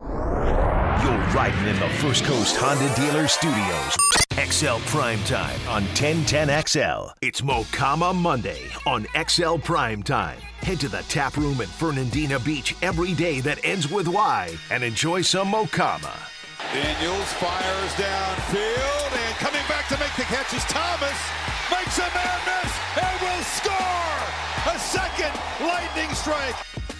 You're riding in the First Coast Honda Dealer Studios. X L Primetime on ten ten X L. It's Mokama Monday on X L Primetime. Head to the tap room at Fernandina Beach every day that ends with Y and enjoy some Mokama. Daniels fires downfield, and coming back to make the catch is Thomas. Makes a man miss and will score! A second lightning strike.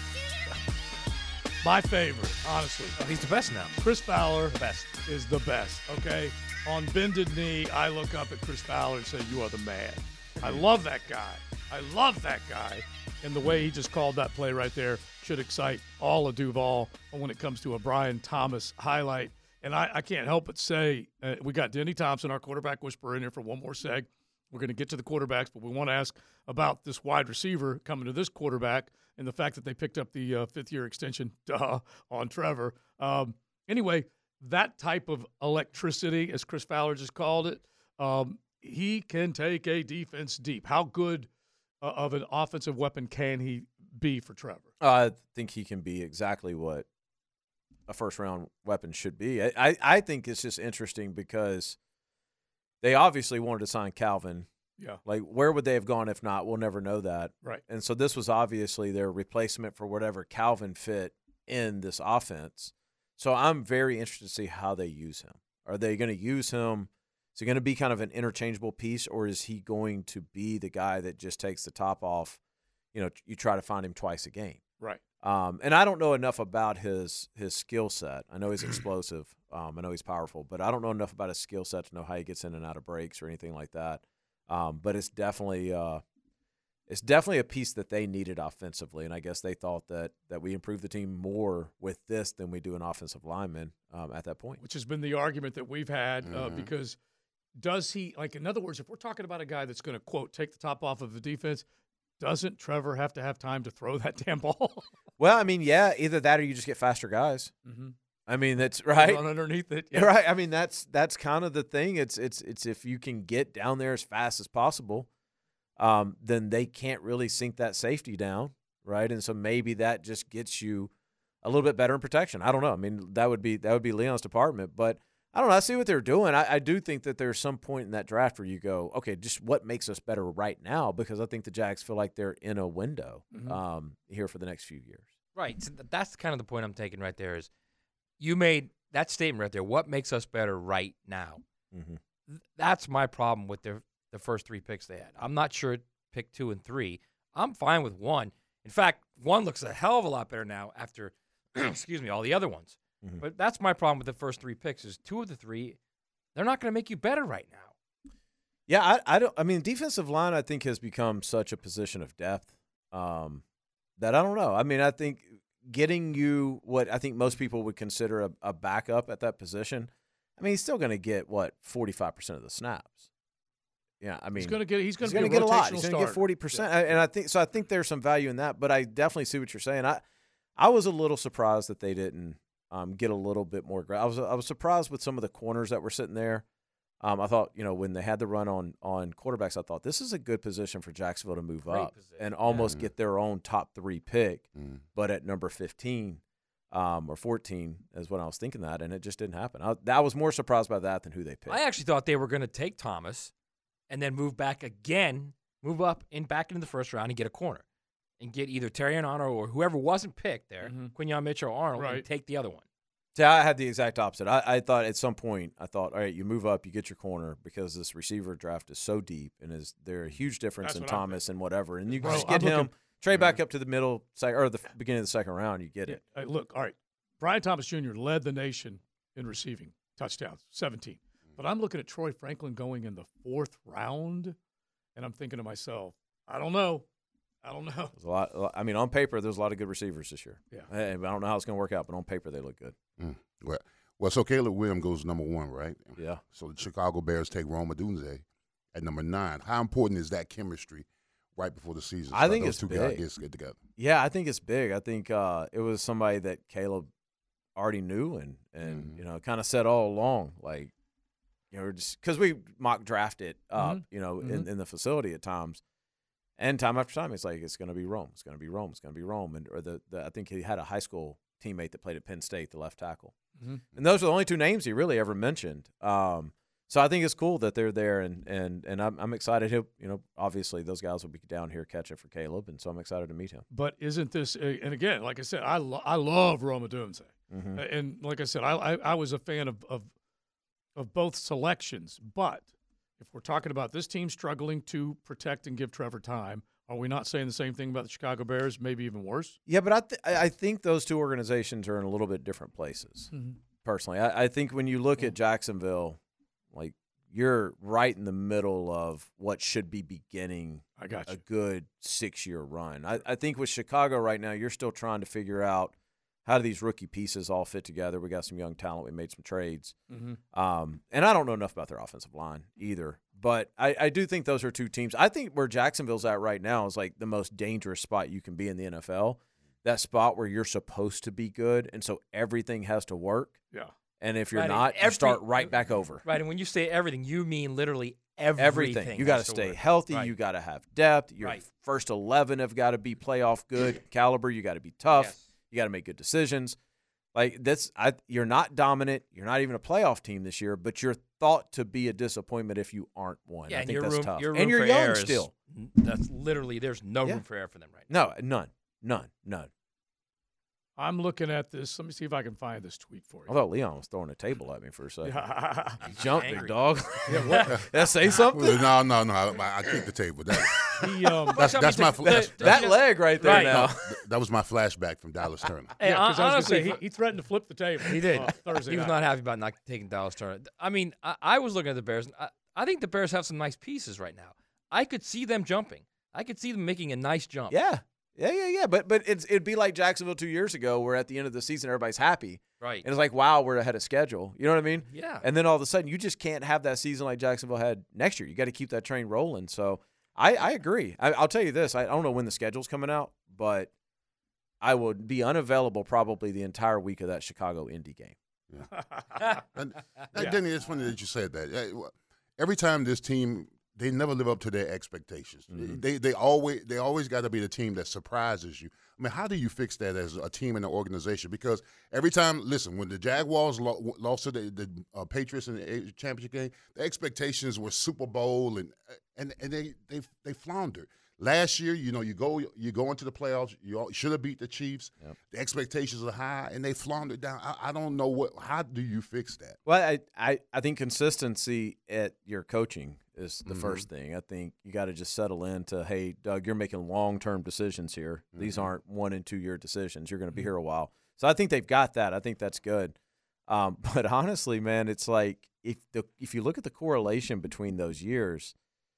My favorite, honestly. Oh, he's the best now. Chris Fowler the best. is the best, okay? On bended knee, I look up at Chris Fowler and say, you are the man. I love that guy. I love that guy. And the way he just called that play right there, should excite all of Duval when it comes to a Brian Thomas highlight. And I, I can't help but say uh, we got Denny Thompson, our quarterback whisperer, in here for one more seg. We're going to get to the quarterbacks, but we want to ask about this wide receiver coming to this quarterback and the fact that they picked up the uh, fifth-year extension duh, on Trevor. Um, anyway, that type of electricity, as Chris Fowler just called it, um, he can take a defense deep. How good uh, of an offensive weapon can he be for Trevor? I think he can be exactly what a first-round weapon should be. I, I, I think it's just interesting because they obviously wanted to sign Calvin. Yeah. Like, where would they have gone if not? We'll never know that. Right. And so this was obviously their replacement for whatever Calvin fit in this offense. So I'm very interested to see how they use him. Are they going to use him? Is he going to be kind of an interchangeable piece, or is he going to be the guy that just takes the top off? You know, you try to find him twice a game. Right. Um, and I don't know enough about his his skill set. I know he's explosive. Um, I know he's powerful, but I don't know enough about his skill set to know how he gets in and out of breaks or anything like that. Um, but it's definitely uh, it's definitely a piece that they needed offensively, and I guess they thought that that we improved the team more with this than we do an offensive lineman um, at that point. Which has been the argument that we've had uh, Mm-hmm. because does he, like, in other words, if we're talking about a guy that's going to, quote, take the top off of the defense, doesn't Trevor have to have time to throw that damn ball? Well, I mean, yeah, either that or you just get faster guys. Mm-hmm. I mean, that's right. Run underneath it. Yeah. Right. I mean, that's that's kind of the thing. It's it's it's if you can get down there as fast as possible, um, then they can't really sink that safety down, right? And so maybe that just gets you a little bit better in protection. I don't know. I mean, that would be that would be Leon's department, but I don't know. I see what they're doing. I, I do think that there's some point in that draft where you go, okay, just what makes us better right now? Because I think the Jags feel like they're in a window Mhm. um, here for the next few years. Right. So th- that's kind of the point I'm taking right there is you made that statement right there. What makes us better right now? Mm-hmm. Th- That's my problem with their the first three picks they had. I'm not sure pick two and three. I'm fine with one. In fact, one looks a hell of a lot better now after, excuse me, all the other ones. Mhm. But that's my problem with the first three picks is two of the three, they're not going to make you better right now. Yeah, I, I don't. I mean, defensive line I think has become such a position of depth um, that I don't know. I mean, I think getting you what I think most people would consider a, a backup at that position. I mean, he's still going to get what forty-five percent of the snaps. Yeah, I mean, He's going to get. He's going he's to going to get a lot. rotational He's going to starter. get forty percent, and I think so. I think there's some value in that, but I definitely see what you're saying. I I was a little surprised that they didn't um, get a little bit more. Gra- I was I was surprised with some of the corners that were sitting there. Um, I thought, you know, when they had the run on on quarterbacks, I thought this is a good position for Jacksonville to move Great up position, and almost yeah. get their own top three pick, Mm. but at number fifteen um, or fourteen is when I was thinking that, and it just didn't happen. I, I was more surprised by that than who they picked. I actually thought they were going to take Thomas and then move back again, move up in back into the first round and get a corner and get either Terry Arnold or whoever wasn't picked there, Mhm. Quinyon Mitchell or Arnold, and Right. take the other one. See, I had the exact opposite. I, I thought at some point, I thought, all right, you move up, you get your corner because this receiver draft is so deep and is there a huge difference That's in what I'm Thomas and whatever, and you Bro, just I'm get him looking- trade back up to the middle sec- or the beginning of the second round, you get Yeah. it. Hey, look, all right. Brian Thomas Junior led the nation in receiving touchdowns, seventeen. But I'm looking at Troy Franklin going in the fourth round, and I'm thinking to myself, I don't know. I don't know. There's a lot. a lot- I mean, on paper, there's a lot of good receivers this year. Yeah. Hey, I don't know how it's going to work out, but on paper, they look good. Mm. Well, well, so Caleb Williams goes number one, right? Yeah. So the Chicago Bears take Rome Odunze at number nine. How important is that chemistry right before the season? I So think those it's two guys big. get, get together. Yeah, I think it's big. I think uh, it was somebody that Caleb already knew and and Mhm. you know kind of said all along, like you know, just because we mock draft it up, you know, in, in the facility at times, and time after time, it's like it's going to be Rome, it's going to be Rome, it's going to be Rome, and or the, the I think he had a high school teammate that played at Penn State, the left tackle, Mhm. and those are the only two names he really ever mentioned. Um, so I think it's cool that they're there, and and and I'm I'm excited. He'll, you know, obviously those guys will be down here catching for Caleb, and so I'm excited to meet him. But isn't this, uh, and again, like I said, I, lo- I love Rome Odunze. Mm-hmm. Uh, And like I said, I, I, I was a fan of, of of both selections. But if we're talking about this team struggling to protect and give Trevor time, are we not saying the same thing about the Chicago Bears? Maybe even worse. Yeah, but I th- I I think those two organizations are in a little bit different places. Mm-hmm. Personally, I, I think when you look at Jacksonville, like you're right in the middle of what should be beginning I got you. a good six-year run. I, I think with Chicago right now, you're still trying to figure out how do these rookie pieces all fit together. We got some young talent. We made some trades. Mm-hmm. Um, and I don't know enough about their offensive line either. But I, I do think those are two teams. I think where Jacksonville's at right now is like the most dangerous spot you can be in the N F L. That spot where you're supposed to be good, and so everything has to work. Yeah. And if you're Right, not, every- you start right back over. Right, and when you say everything, you mean literally everything. Everything. You got to has stay work. healthy. Right. You got to have depth. Your Right. first eleven have got to be playoff good caliber. You got to be tough. Yes. You got to make good decisions. Like that's, I, you're not dominant. You're not even a playoff team this year, but you're thought to be a disappointment if you aren't one. Yeah, I and think your that's room, tough. your room and you're for young error is- still. That's literally there's no Yeah. room for error for them right now. No, none, none, none. I'm looking at this. Let me see if I can find this tweet for I you. thought Leon was throwing a table at me for a second. Yeah. He jumped, big Angry. dog. Did I say something? No, no, no. I, I kicked the table. That, He, um, that's that's my the- that's, the- That leg right there Right. now. no, that was my flashback from Dallas Turner. Hey, yeah, 'cause I was gonna honestly, say, he, he threatened to flip the table. He did. uh, Thursday He was night. not happy about not taking Dallas Turner. I mean, I, I was looking at the Bears. And I, I think the Bears have some nice pieces right now. I could see them jumping. I could see them making a nice jump. Yeah. Yeah, yeah, yeah. But but it's it'd be like Jacksonville two years ago where at the end of the season everybody's happy. Right. And it's like, wow, we're ahead of schedule. You know what I mean? Yeah. And then all of a sudden you just can't have that season like Jacksonville had next year. You got to keep that train rolling. So I, I agree. I, I'll tell you this. I, I don't know when the schedule's coming out, but I would be unavailable probably the entire week of that Chicago Indy game. And, and Denny, it's funny that you said that. Uh, Every time this team, they never live up to their expectations. Mhm. They they always they always got to be the team that surprises you. I mean, how do you fix that as a team and an organization? Because every time, listen, when the Jaguars lo- lost to the, the uh, Patriots in the A F C championship game, the expectations were Super Bowl, and and and they they they floundered. Last year, you know, you go you go into the playoffs, you all- should have beat the Chiefs. Yep. The expectations are high, and they floundered down. I, I don't know what. How do you fix that? Well, I, I, I think consistency at your coaching is the Mhm. first thing. I think you got to just settle into, hey, Doug, you're making long-term decisions here. These Mhm. aren't one and two-year decisions. You're going to be here a while. So I think they've got that. I think that's good. Um, but honestly, man, it's like if the if you look at the correlation between those years,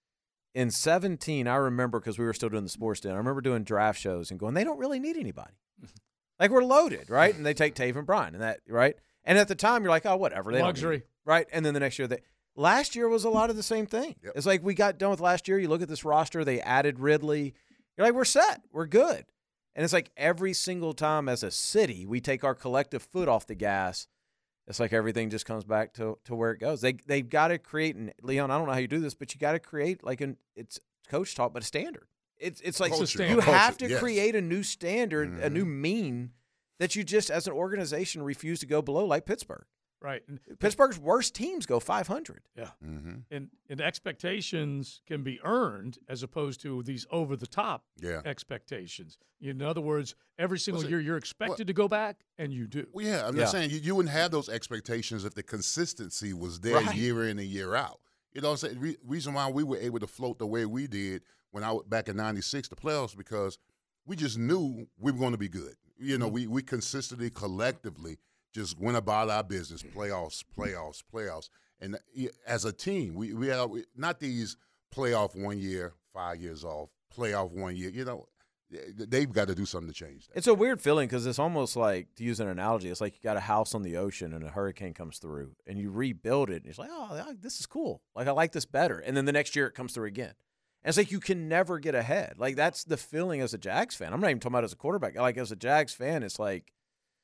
in seventeen, I remember because we were still doing the sports den, I remember doing draft shows and going, they don't really need anybody. Like we're loaded, right? And they take Taven Bryan and that, right? And at the time, you're like, oh, whatever. They don't need Luxury. it, right? And then the next year, they last year was a lot of the same thing. Yep. It's like we got done with last year. You look at this roster, they added Ridley. You're like, we're set. We're good. And it's like every single time as a city, we take our collective foot off the gas. It's like everything just comes back to, to where it goes. They they've got to create, and Leon, I don't know how you do this, but you got to create like an it's coach talk, but a standard. It's it's like Culture. you Culture, have to yes. create a new standard, a new mean that you just as an organization refuse to go below, like Pittsburgh. Right. And, Pittsburgh's worst teams go five hundred. yeah. Mm-hmm. And, and expectations can be earned as opposed to these over-the-top Yeah. expectations. In other words, every single it- year you're expected to go back, and you do. Well, yeah, I'm Yeah. just saying you, you wouldn't have those expectations if the consistency was there Right. year in and year out. You know what I'm saying? Re- reason why we were able to float the way we did when I was back in ninety-six, the playoffs, because we just knew we were going to be good. You know, we, we consistently, collectively just went about our business, playoffs, playoffs, playoffs. And uh, as a team, we, we had not these playoff one year, five years off, playoff one year. You know, they've got to do something to change that. It's a weird feeling because it's almost like, to use an analogy, it's like you got a house on the ocean and a hurricane comes through and you rebuild it. And it's like, oh, this is cool. Like, I like this better. And then the next year it comes through again. And it's like you can never get ahead. Like, that's the feeling as a Jags fan. I'm not even talking about as a quarterback. Like, as a Jags fan, it's like,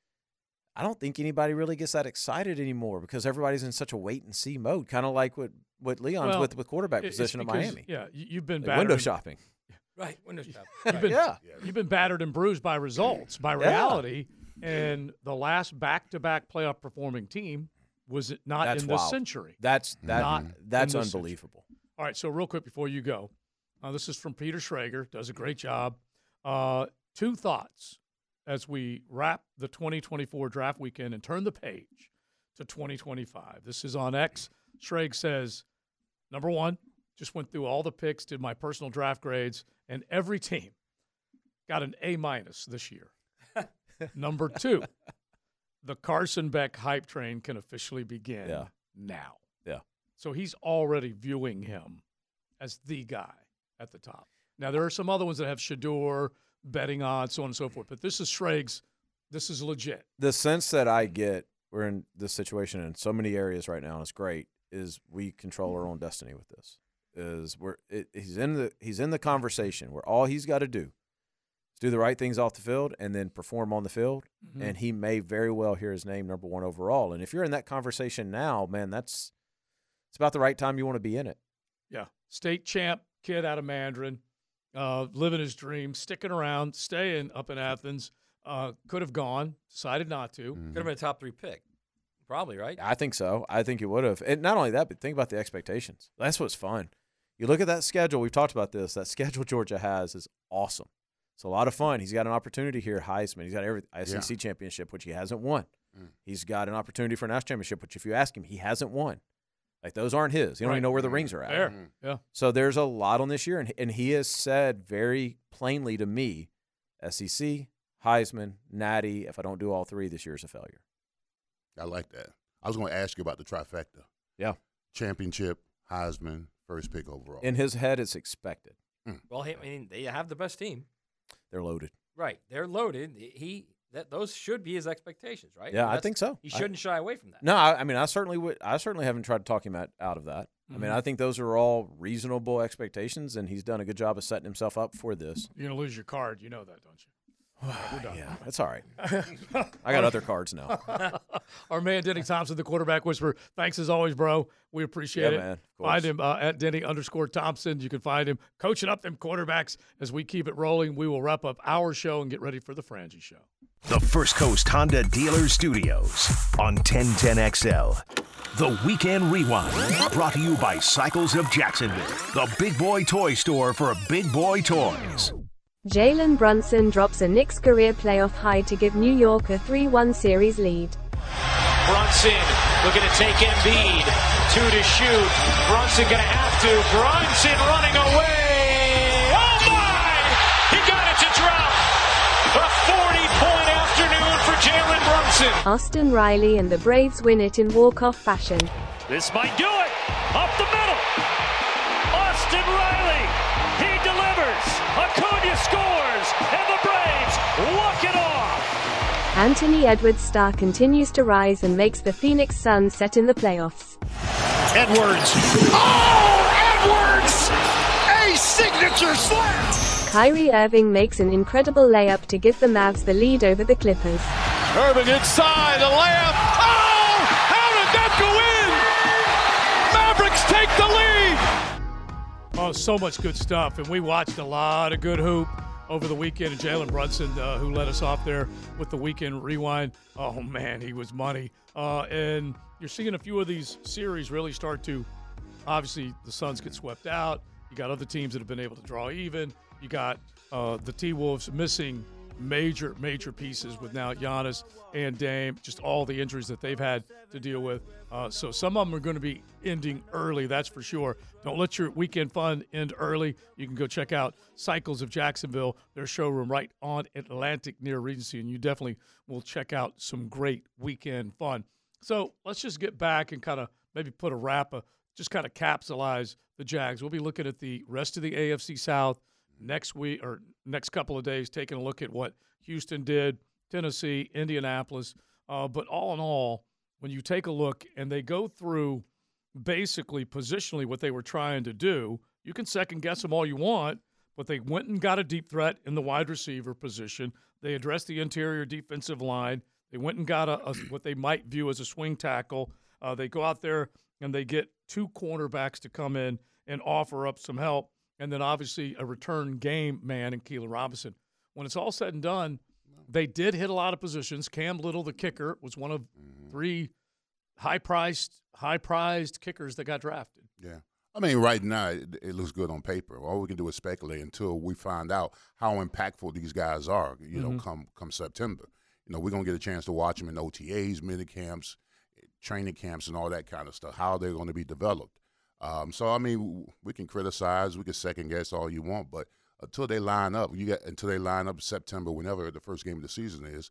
I don't think anybody really gets that excited anymore because everybody's in such a wait-and-see mode, kind of like what, what Leon's Well, with with quarterback It- it's position at because, Miami. Yeah, you- you've been Like battered. window and- shopping. Right. Window shop. You've been, Yeah. you've been battered and bruised by results, by reality, and the last back-to-back playoff performing team was it not That's in this wild. century. That's that. Not that's in this unbelievable. All right, so real quick before you go, uh, this is from Peter Schrager, does a great job. Uh, two thoughts as we wrap the twenty twenty-four draft weekend and turn the page to twenty twenty-five. This is on X. Schrag says, number one, just went through all the picks, did my personal draft grades, and every team got an A minus this year. Number two, the Carson Beck hype train can officially begin Yeah. now. Yeah. So he's already viewing him as the guy at the top. Now, there are some other ones that have Shedeur, betting odds, so on and so forth. But this is Schrags. This is legit. The sense that I get, we're in this situation in so many areas right now, and it's great, is we control our own destiny with this. Is we're it, he's in the he's in the conversation where all he's got to do is do the right things off the field and then perform on the field, mm-hmm. and he may very well hear his name number one overall. And if you're in that conversation now, man, that's it's about the right time you want to be in it. Yeah, state champ kid out of Mandarin, uh, living his dream, sticking around, staying up in Athens. Uh, could have gone, decided not to. Mm-hmm. Could have been a top three pick. Probably, right? I think so. I think it would have. And not only that, but think about the expectations. That's what's fun. You look at that schedule. We've talked about this. That schedule Georgia has is awesome. It's a lot of fun. He's got an opportunity here, Heisman. He's got every S E C yeah. championship, which he hasn't won. Mm. He's got an opportunity for a national championship, which if you ask him, he hasn't won. Like, those aren't his. You don't right. even know where the rings are at. There. Yeah. So there's a lot on this year, and, and he has said very plainly to me, S E C, Heisman, Natty, if I don't do all three, this year's a failure. I like that. I was going to ask you about the trifecta. Yeah. Championship, Heisman, first pick overall. In his head, it's expected. Mm. Well, I mean, they have the best team. They're loaded. Right. They're loaded. He that those should be his expectations, right? Yeah, I, mean, I think so. He shouldn't I, shy away from that. No, I, I mean, I certainly would. I certainly haven't tried to talk him out, out of that. Mm-hmm. I mean, I think those are all reasonable expectations, and he's done a good job of setting himself up for this. You're going to lose your card. You know that, don't you? We're done. Yeah, that's all right. I got other cards now. Our man Denny Thompson, the quarterback whisperer. Thanks as always, bro. We appreciate yeah, it. Man, find him uh, at Denny underscore Thompson. You can find him coaching up them quarterbacks as we keep it rolling. We will wrap up our show and get ready for the Frangie Show. The First Coast Honda Dealer Studios on ten ten X L. The Weekend Rewind, brought to you by Cycles of Jacksonville, the big boy toy store for big boy toys. Jalen Brunson drops a Knicks career playoff high to give New York a three one series lead. Brunson looking to take Embiid. Two to shoot. Brunson going to have to. Brunson running away. Oh, my! He got it to drop. A forty-point afternoon for Jalen Brunson. Austin Riley and the Braves win it in walk-off fashion. This might do it. Up the middle. Austin Riley. He delivers. Acuna scores. And the Braves walk it off. Anthony Edwards' star continues to rise and makes the Phoenix Suns set in the playoffs. Edwards. Oh, Edwards! A signature slam! Kyrie Irving makes an incredible layup to give the Mavs the lead over the Clippers. Irving inside, the layup. Oh! How did that go in? Mavericks take the lead! Oh, so much good stuff. And we watched a lot of good hoop over the weekend. And Jalen Brunson, uh, who led us off there with the Weekend Rewind. Oh, man, he was money. Uh, and you're seeing a few of these series really start to, obviously, the Suns get swept out. You got other teams that have been able to draw even. You got uh, the T-Wolves missing major, major pieces with now Giannis and Dame, just all the injuries that they've had to deal with. Uh, so some of them are going to be ending early, that's for sure. Don't let your weekend fun end early. You can go check out Cycles of Jacksonville, their showroom right on Atlantic near Regency, and you definitely will check out some great weekend fun. So let's just get back and kind of maybe put a wrap, a, just kind of capsulize the Jags. We'll be looking at the rest of the A F C South next week or next couple of days, taking a look at what Houston did, Tennessee, Indianapolis. Uh, but all in all, when you take a look and they go through basically positionally what they were trying to do, you can second guess them all you want, but they went and got a deep threat in the wide receiver position. They addressed the interior defensive line. They went and got a, a what they might view as a swing tackle. Uh, they go out there and they get two cornerbacks to come in and offer up some help. And then obviously a return game man in Keelan Robinson. When it's all said and done, they did hit a lot of positions. Cam Little, the kicker, was one of three high-priced, high-prized kickers that got drafted. Yeah. I mean, right now it, it looks good on paper. All we can do is speculate until we find out how impactful these guys are, you know, mm-hmm. come come September. You know, we're going to get a chance to watch them in O T As, mini camps, training camps, and all that kind of stuff, how they're going to be developed. Um, so, I mean, we can criticize, we can second-guess all you want, but until they line up, you get until they line up in September, whenever the first game of the season is,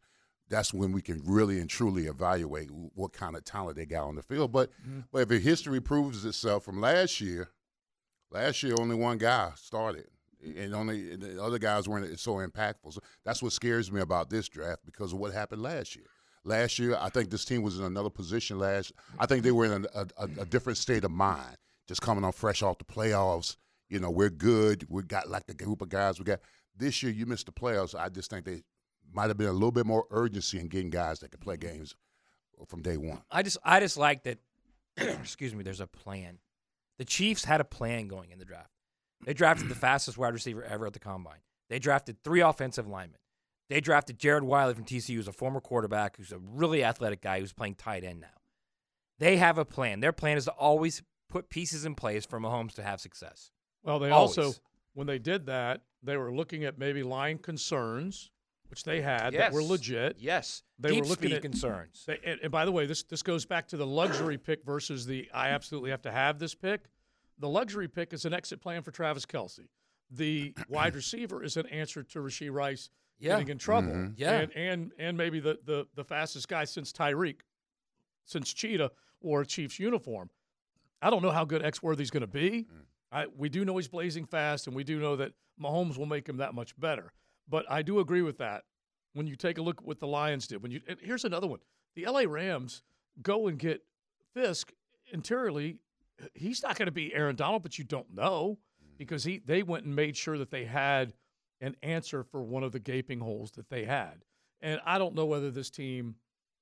that's when we can really and truly evaluate what kind of talent they got on the field. But, Mm-hmm. but if the history proves itself from last year, last year only one guy started, and only the other guys weren't so impactful. So that's what scares me about this draft because of what happened last year. Last year, I think this team was in another position last. I think they were in a, a, a different state of mind, just coming on fresh off the playoffs. You know, we're good. We got like the group of guys we got. This year, you missed the playoffs. I just think they might have been a little bit more urgency in getting guys that could play games from day one. I just I just like that, excuse me, there's a plan. The Chiefs had a plan going in the draft. They drafted the fastest wide receiver ever at the Combine. They drafted three offensive linemen. They drafted Jared Wiley from T C U, who's a former quarterback, who's a really athletic guy who's playing tight end now. They have a plan. Their plan is to always put pieces in place for Mahomes to have success. Well, they Always. also, when they did that, they were looking at maybe line concerns, which they had Yes. that were legit. Yes. They Deep were looking speed at concerns. They, and, and by the way, this this goes back to the luxury pick versus the I absolutely have to have this pick. The luxury pick is an exit plan for Travis Kelce. The wide receiver is an answer to Rashee Rice Yeah. getting in trouble. Mhm. Yeah. And, and and maybe the, the the fastest guy since Tyreek, since Cheetah wore a Chiefs uniform. I don't know how good X-Worthy's going to be. I, we do know he's blazing fast, and we do know that Mahomes will make him that much better. But I do agree with that. When you take a look at what the Lions did, when you and here's another one: the L A Rams go and get Fisk interiorly. He's not going to be Aaron Donald, but you don't know because he they went and made sure that they had an answer for one of the gaping holes that they had. And I don't know whether this team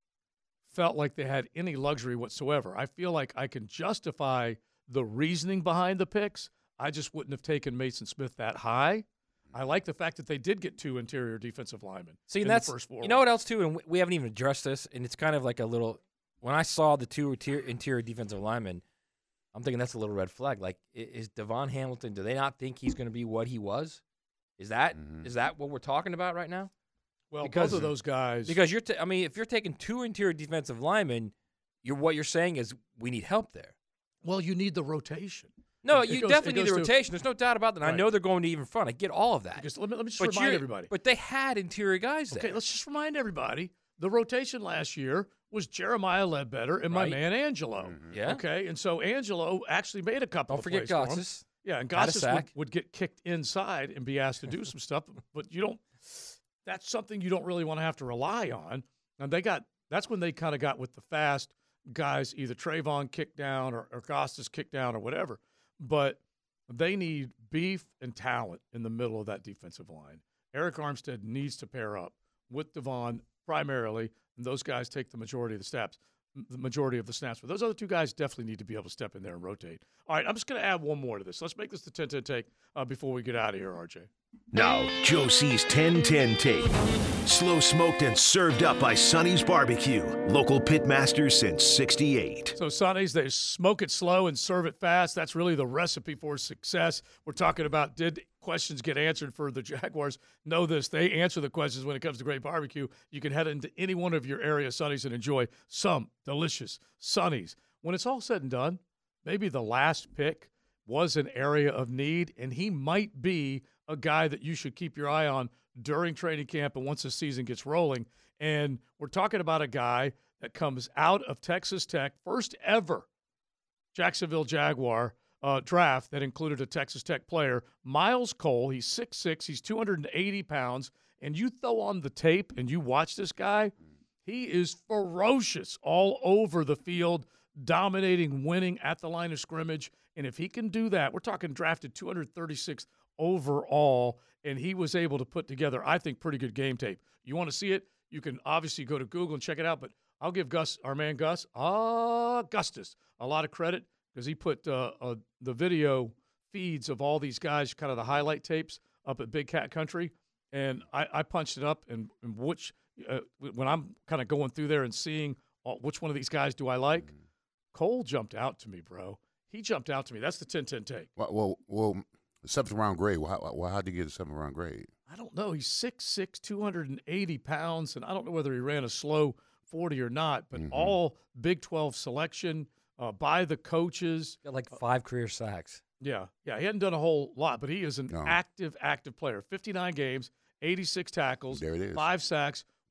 felt like they had any luxury whatsoever. I feel like I can justify the reasoning behind the picks. I just wouldn't have taken Mason Smith that high. I like the fact that they did get two interior defensive linemen. See, in and that's the first four you know what rounds. else too, and we haven't even addressed this, and it's kind of like a little. When I saw the two interior, interior defensive linemen, I'm thinking that's a little red flag. Like, i- is Devon Hamilton? Do they not think he's going to be what he was? Is that is that what we're talking about right now? Well, Because- both of those guys. Because you're, ta- I mean, if you're taking two interior defensive linemen, you're what you're saying is we need help there. Well, you need the rotation. No, It- it you goes- definitely it need the goes to- rotation. There's no doubt about that. I Right. know they're going to even front. I get all of that. Because let me, let me just But remind you're- everybody. But they had interior guys there. Okay, let's just remind everybody. The rotation last year was Jeremiah Ledbetter and my Right. man Angelo. Yeah. Okay, and so Angelo actually made a couple Don't of forget plays for him. Gosses. Yeah, and Had a Gosses would, sack. would get kicked inside and be asked to do some stuff, but you don't. That's something you don't really want to have to rely on. And they got that's when they kind of got with the fast guys, either Trayvon kicked down or, or Gosses kicked down or whatever. But they need beef and talent in the middle of that defensive line. Eric Armstead needs to pair up with Devon primarily, and those guys take the majority of the snaps. The majority of the snaps, but those other two guys definitely need to be able to step in there and rotate. All right, I'm just going to add one more to this. Let's make this the ten ten take uh, before we get out of here, R J. Now, Joe C's ten ten take. Slow smoked and served up by Sonny's Barbecue. Local pitmaster since sixty-eight. So Sonny's, they smoke it slow and serve it fast. That's really the recipe for success. We're talking about did questions get answered for the Jaguars. Know this, they answer the questions when it comes to great barbecue. You can head into any one of your area Sonny's and enjoy some delicious Sonny's. When it's all said and done, maybe the last pick was an area of need, and he might be a guy that you should keep your eye on during training camp and once the season gets rolling. And we're talking about a guy that comes out of Texas Tech, first ever Jacksonville Jaguar uh, draft that included a Texas Tech player, Miles Cole. He's six six, he's two hundred eighty pounds, and you throw on the tape and you watch this guy, he is ferocious all over the field, dominating, winning at the line of scrimmage. And if he can do that, we're talking drafted two hundred thirty-sixth overall, and he was able to put together, I think, pretty good game tape. You want to see it? You can obviously go to Google and check it out, but I'll give Gus, our man Gus, Augustus, a lot of credit because he put uh, uh, the video feeds of all these guys, kind of the highlight tapes, up at Big Cat Country, and I, I punched it up, and, and which uh, when I'm kind of going through there and seeing uh, which one of these guys do I like, Cole jumped out to me, bro. He jumped out to me. That's the ten ten take. Well, well, well seventh round grade. Well, how, well, how'd you get a seventh round grade? I don't know. He's six six, two hundred eighty pounds, and I don't know whether he ran a slow forty or not, but Mhm. all Big twelve selection uh, by the coaches. Got like five career sacks. Yeah, yeah. He hadn't done a whole lot, but he is an No. active, active player. fifty-nine games, eighty-six tackles, There it is. five sacks,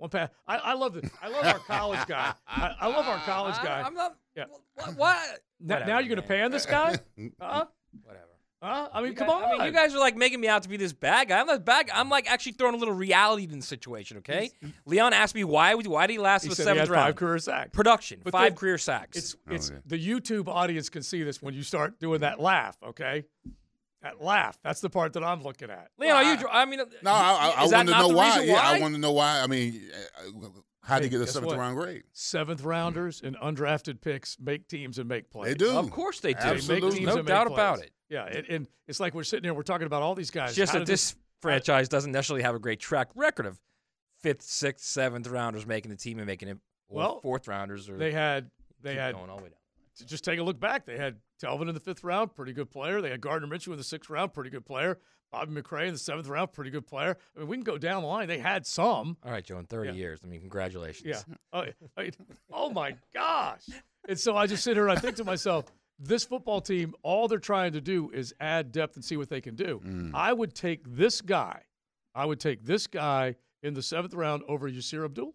One pass. I, I love the. I love our college guy. I, I love our college guy. I, I'm not. Yeah. What? what? Now, Whatever, now you're going to pan this guy? Huh? Whatever. Huh? I mean, You come guys- on. I mean, you guys are like making me out to be this bad guy. I'm not bad guy. I'm like actually throwing a little reality in the situation. Okay. Leon asked me why. Why did he last He the said he seventh had round? five career sacks. Production. But five then career sacks. It's Oh, it's yeah. the YouTube audience can see this when you start doing that laugh. Okay. That laugh. That's the part that I'm looking at. Leon, are you? dr- I mean, No, I, I, I is that want to not know the why. reason Yeah, why? I want to know why. I mean, uh, how did Hey, he get a guess seventh what? round grade? Seventh rounders and undrafted picks make teams and make plays. They do. Of course they do. They make Absolutely. teams No and make doubt plays. about it. Yeah, and, and it's like we're sitting here, we're talking about all these guys. It's just How that did this franchise doesn't necessarily have a great track record of fifth, sixth, seventh rounders making the team and making it, or Well, fourth rounders. Or they had they keep had going all the way down. to just take a look back. They had Telvin in the fifth round, pretty good player. They had Gardner Minshew in the sixth round, pretty good player. Bobby McRae in the seventh round, pretty good player. I mean, we can go down the line. They had some. All right, Joe. In thirty Yeah. years, I mean, congratulations. Yeah. Oh, I- oh my gosh. And so I just sit here and I think to myself, this football team, all they're trying to do is add depth and see what they can do. Mm. I would take this guy. I would take this guy in the seventh round over Yasir Abdullah.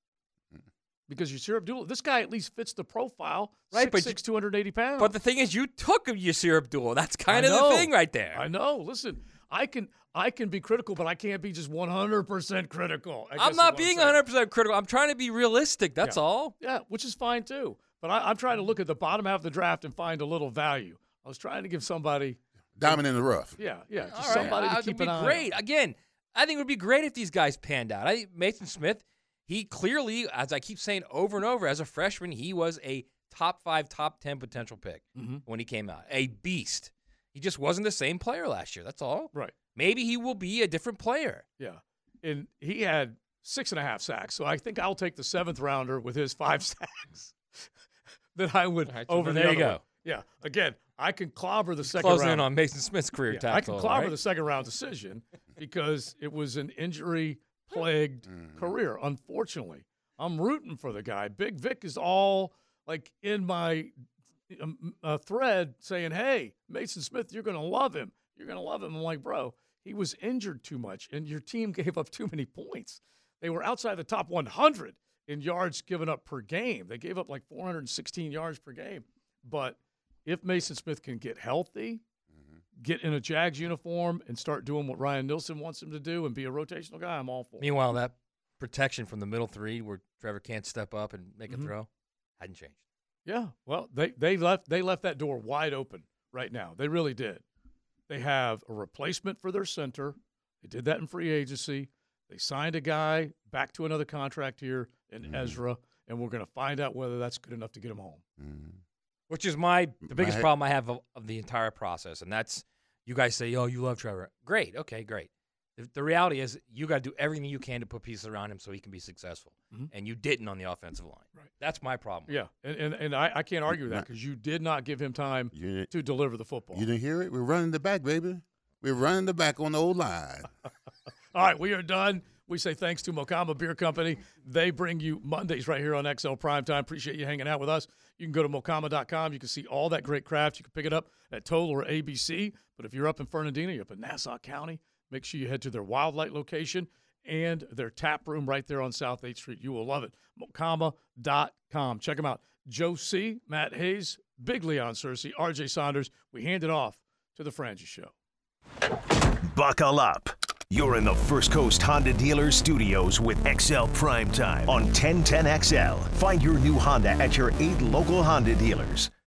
Because Yasir Abdullah, this guy at least fits the profile. Right, six, but six, two hundred eighty pounds. But the thing is, you took Yasir Abdullah. That's kind I of the know. thing right there. I know. Listen, I can I can be critical, but I can't be just one hundred percent critical. I guess I'm is not what being saying. one hundred percent critical. I'm trying to be realistic. That's Yeah. all. Yeah, which is fine too. But I, I'm trying to look at the bottom half of the draft and find a little value. I was trying to give somebody, Diamond in the rough. yeah, yeah, just All right, somebody uh, to it'd keep be an eye great. on. Again, I think it would be great if these guys panned out. I Mason Smith, he clearly, as I keep saying over and over, as a freshman, he was a top five, top ten potential pick Mhm. when he came out. A beast. He just wasn't the same player last year. That's all. Right. Maybe he will be a different player. Yeah, and he had six and a half sacks. So I think I'll take the seventh rounder with his five sacks. That I would All right, so over there the you other go. one. Yeah. Again, I can clobber the second Closing round. in on Mason Smith's career Yeah, tackle. I can clobber right? the second round decision because it was an injury plagued career, unfortunately. I'm rooting for the guy. Big Vic is all like in my um, uh, thread saying, hey, Mason Smith, you're going to love him. You're going to love him. I'm like, bro, he was injured too much, and your team gave up too many points. They were outside the top one hundred in yards given up per game. They gave up like four hundred sixteen yards per game. But if Mason Smith can get healthy, get in a Jags uniform, and start doing what Ryan Nilsson wants him to do and be a rotational guy, I'm all for it. Meanwhile, that protection from the middle three where Trevor can't step up and make Mhm. a throw hadn't changed. Yeah, well, they they left they left that door wide open right now. They really did. They have a replacement for their center. They did that in free agency. They signed a guy back to another contract here in Mm-hmm. Ezra, and we're going to find out whether that's good enough to get him home. Mm-hmm. Which is my the biggest My- problem I have of, of the entire process, and that's you guys say, "Oh, you love Trevor." Great, okay, great. The, the reality is, you got to do everything you can to put pieces around him so he can be successful, Mhm. and you didn't on the offensive line. Right. That's my problem. Yeah, and and, and I, I can't argue with that because you did not give him time You didn't, to deliver the football. you didn't hear it? We're running the back, baby. We're running the back on the old line. All right, we are done. We say thanks to Mokama Beer Company. They bring you Mondays right here on X L Primetime. Appreciate you hanging out with us. You can go to mokama dot com. You can see all that great craft. You can pick it up at Total or A B C. But if you're up in Fernandina, you're up in Nassau County, make sure you head to their Wildlight location and their tap room right there on South eighth Street. You will love it. mokama dot com. Check them out. Joe C., Matt Hayes, Big Leon Searcy, R J Saunders. We hand it off to the Frangie Show. Buckle up. You're in the First Coast Honda Dealers Studios with X L Primetime on ten ten X L. Find your new Honda at your eight local Honda dealers.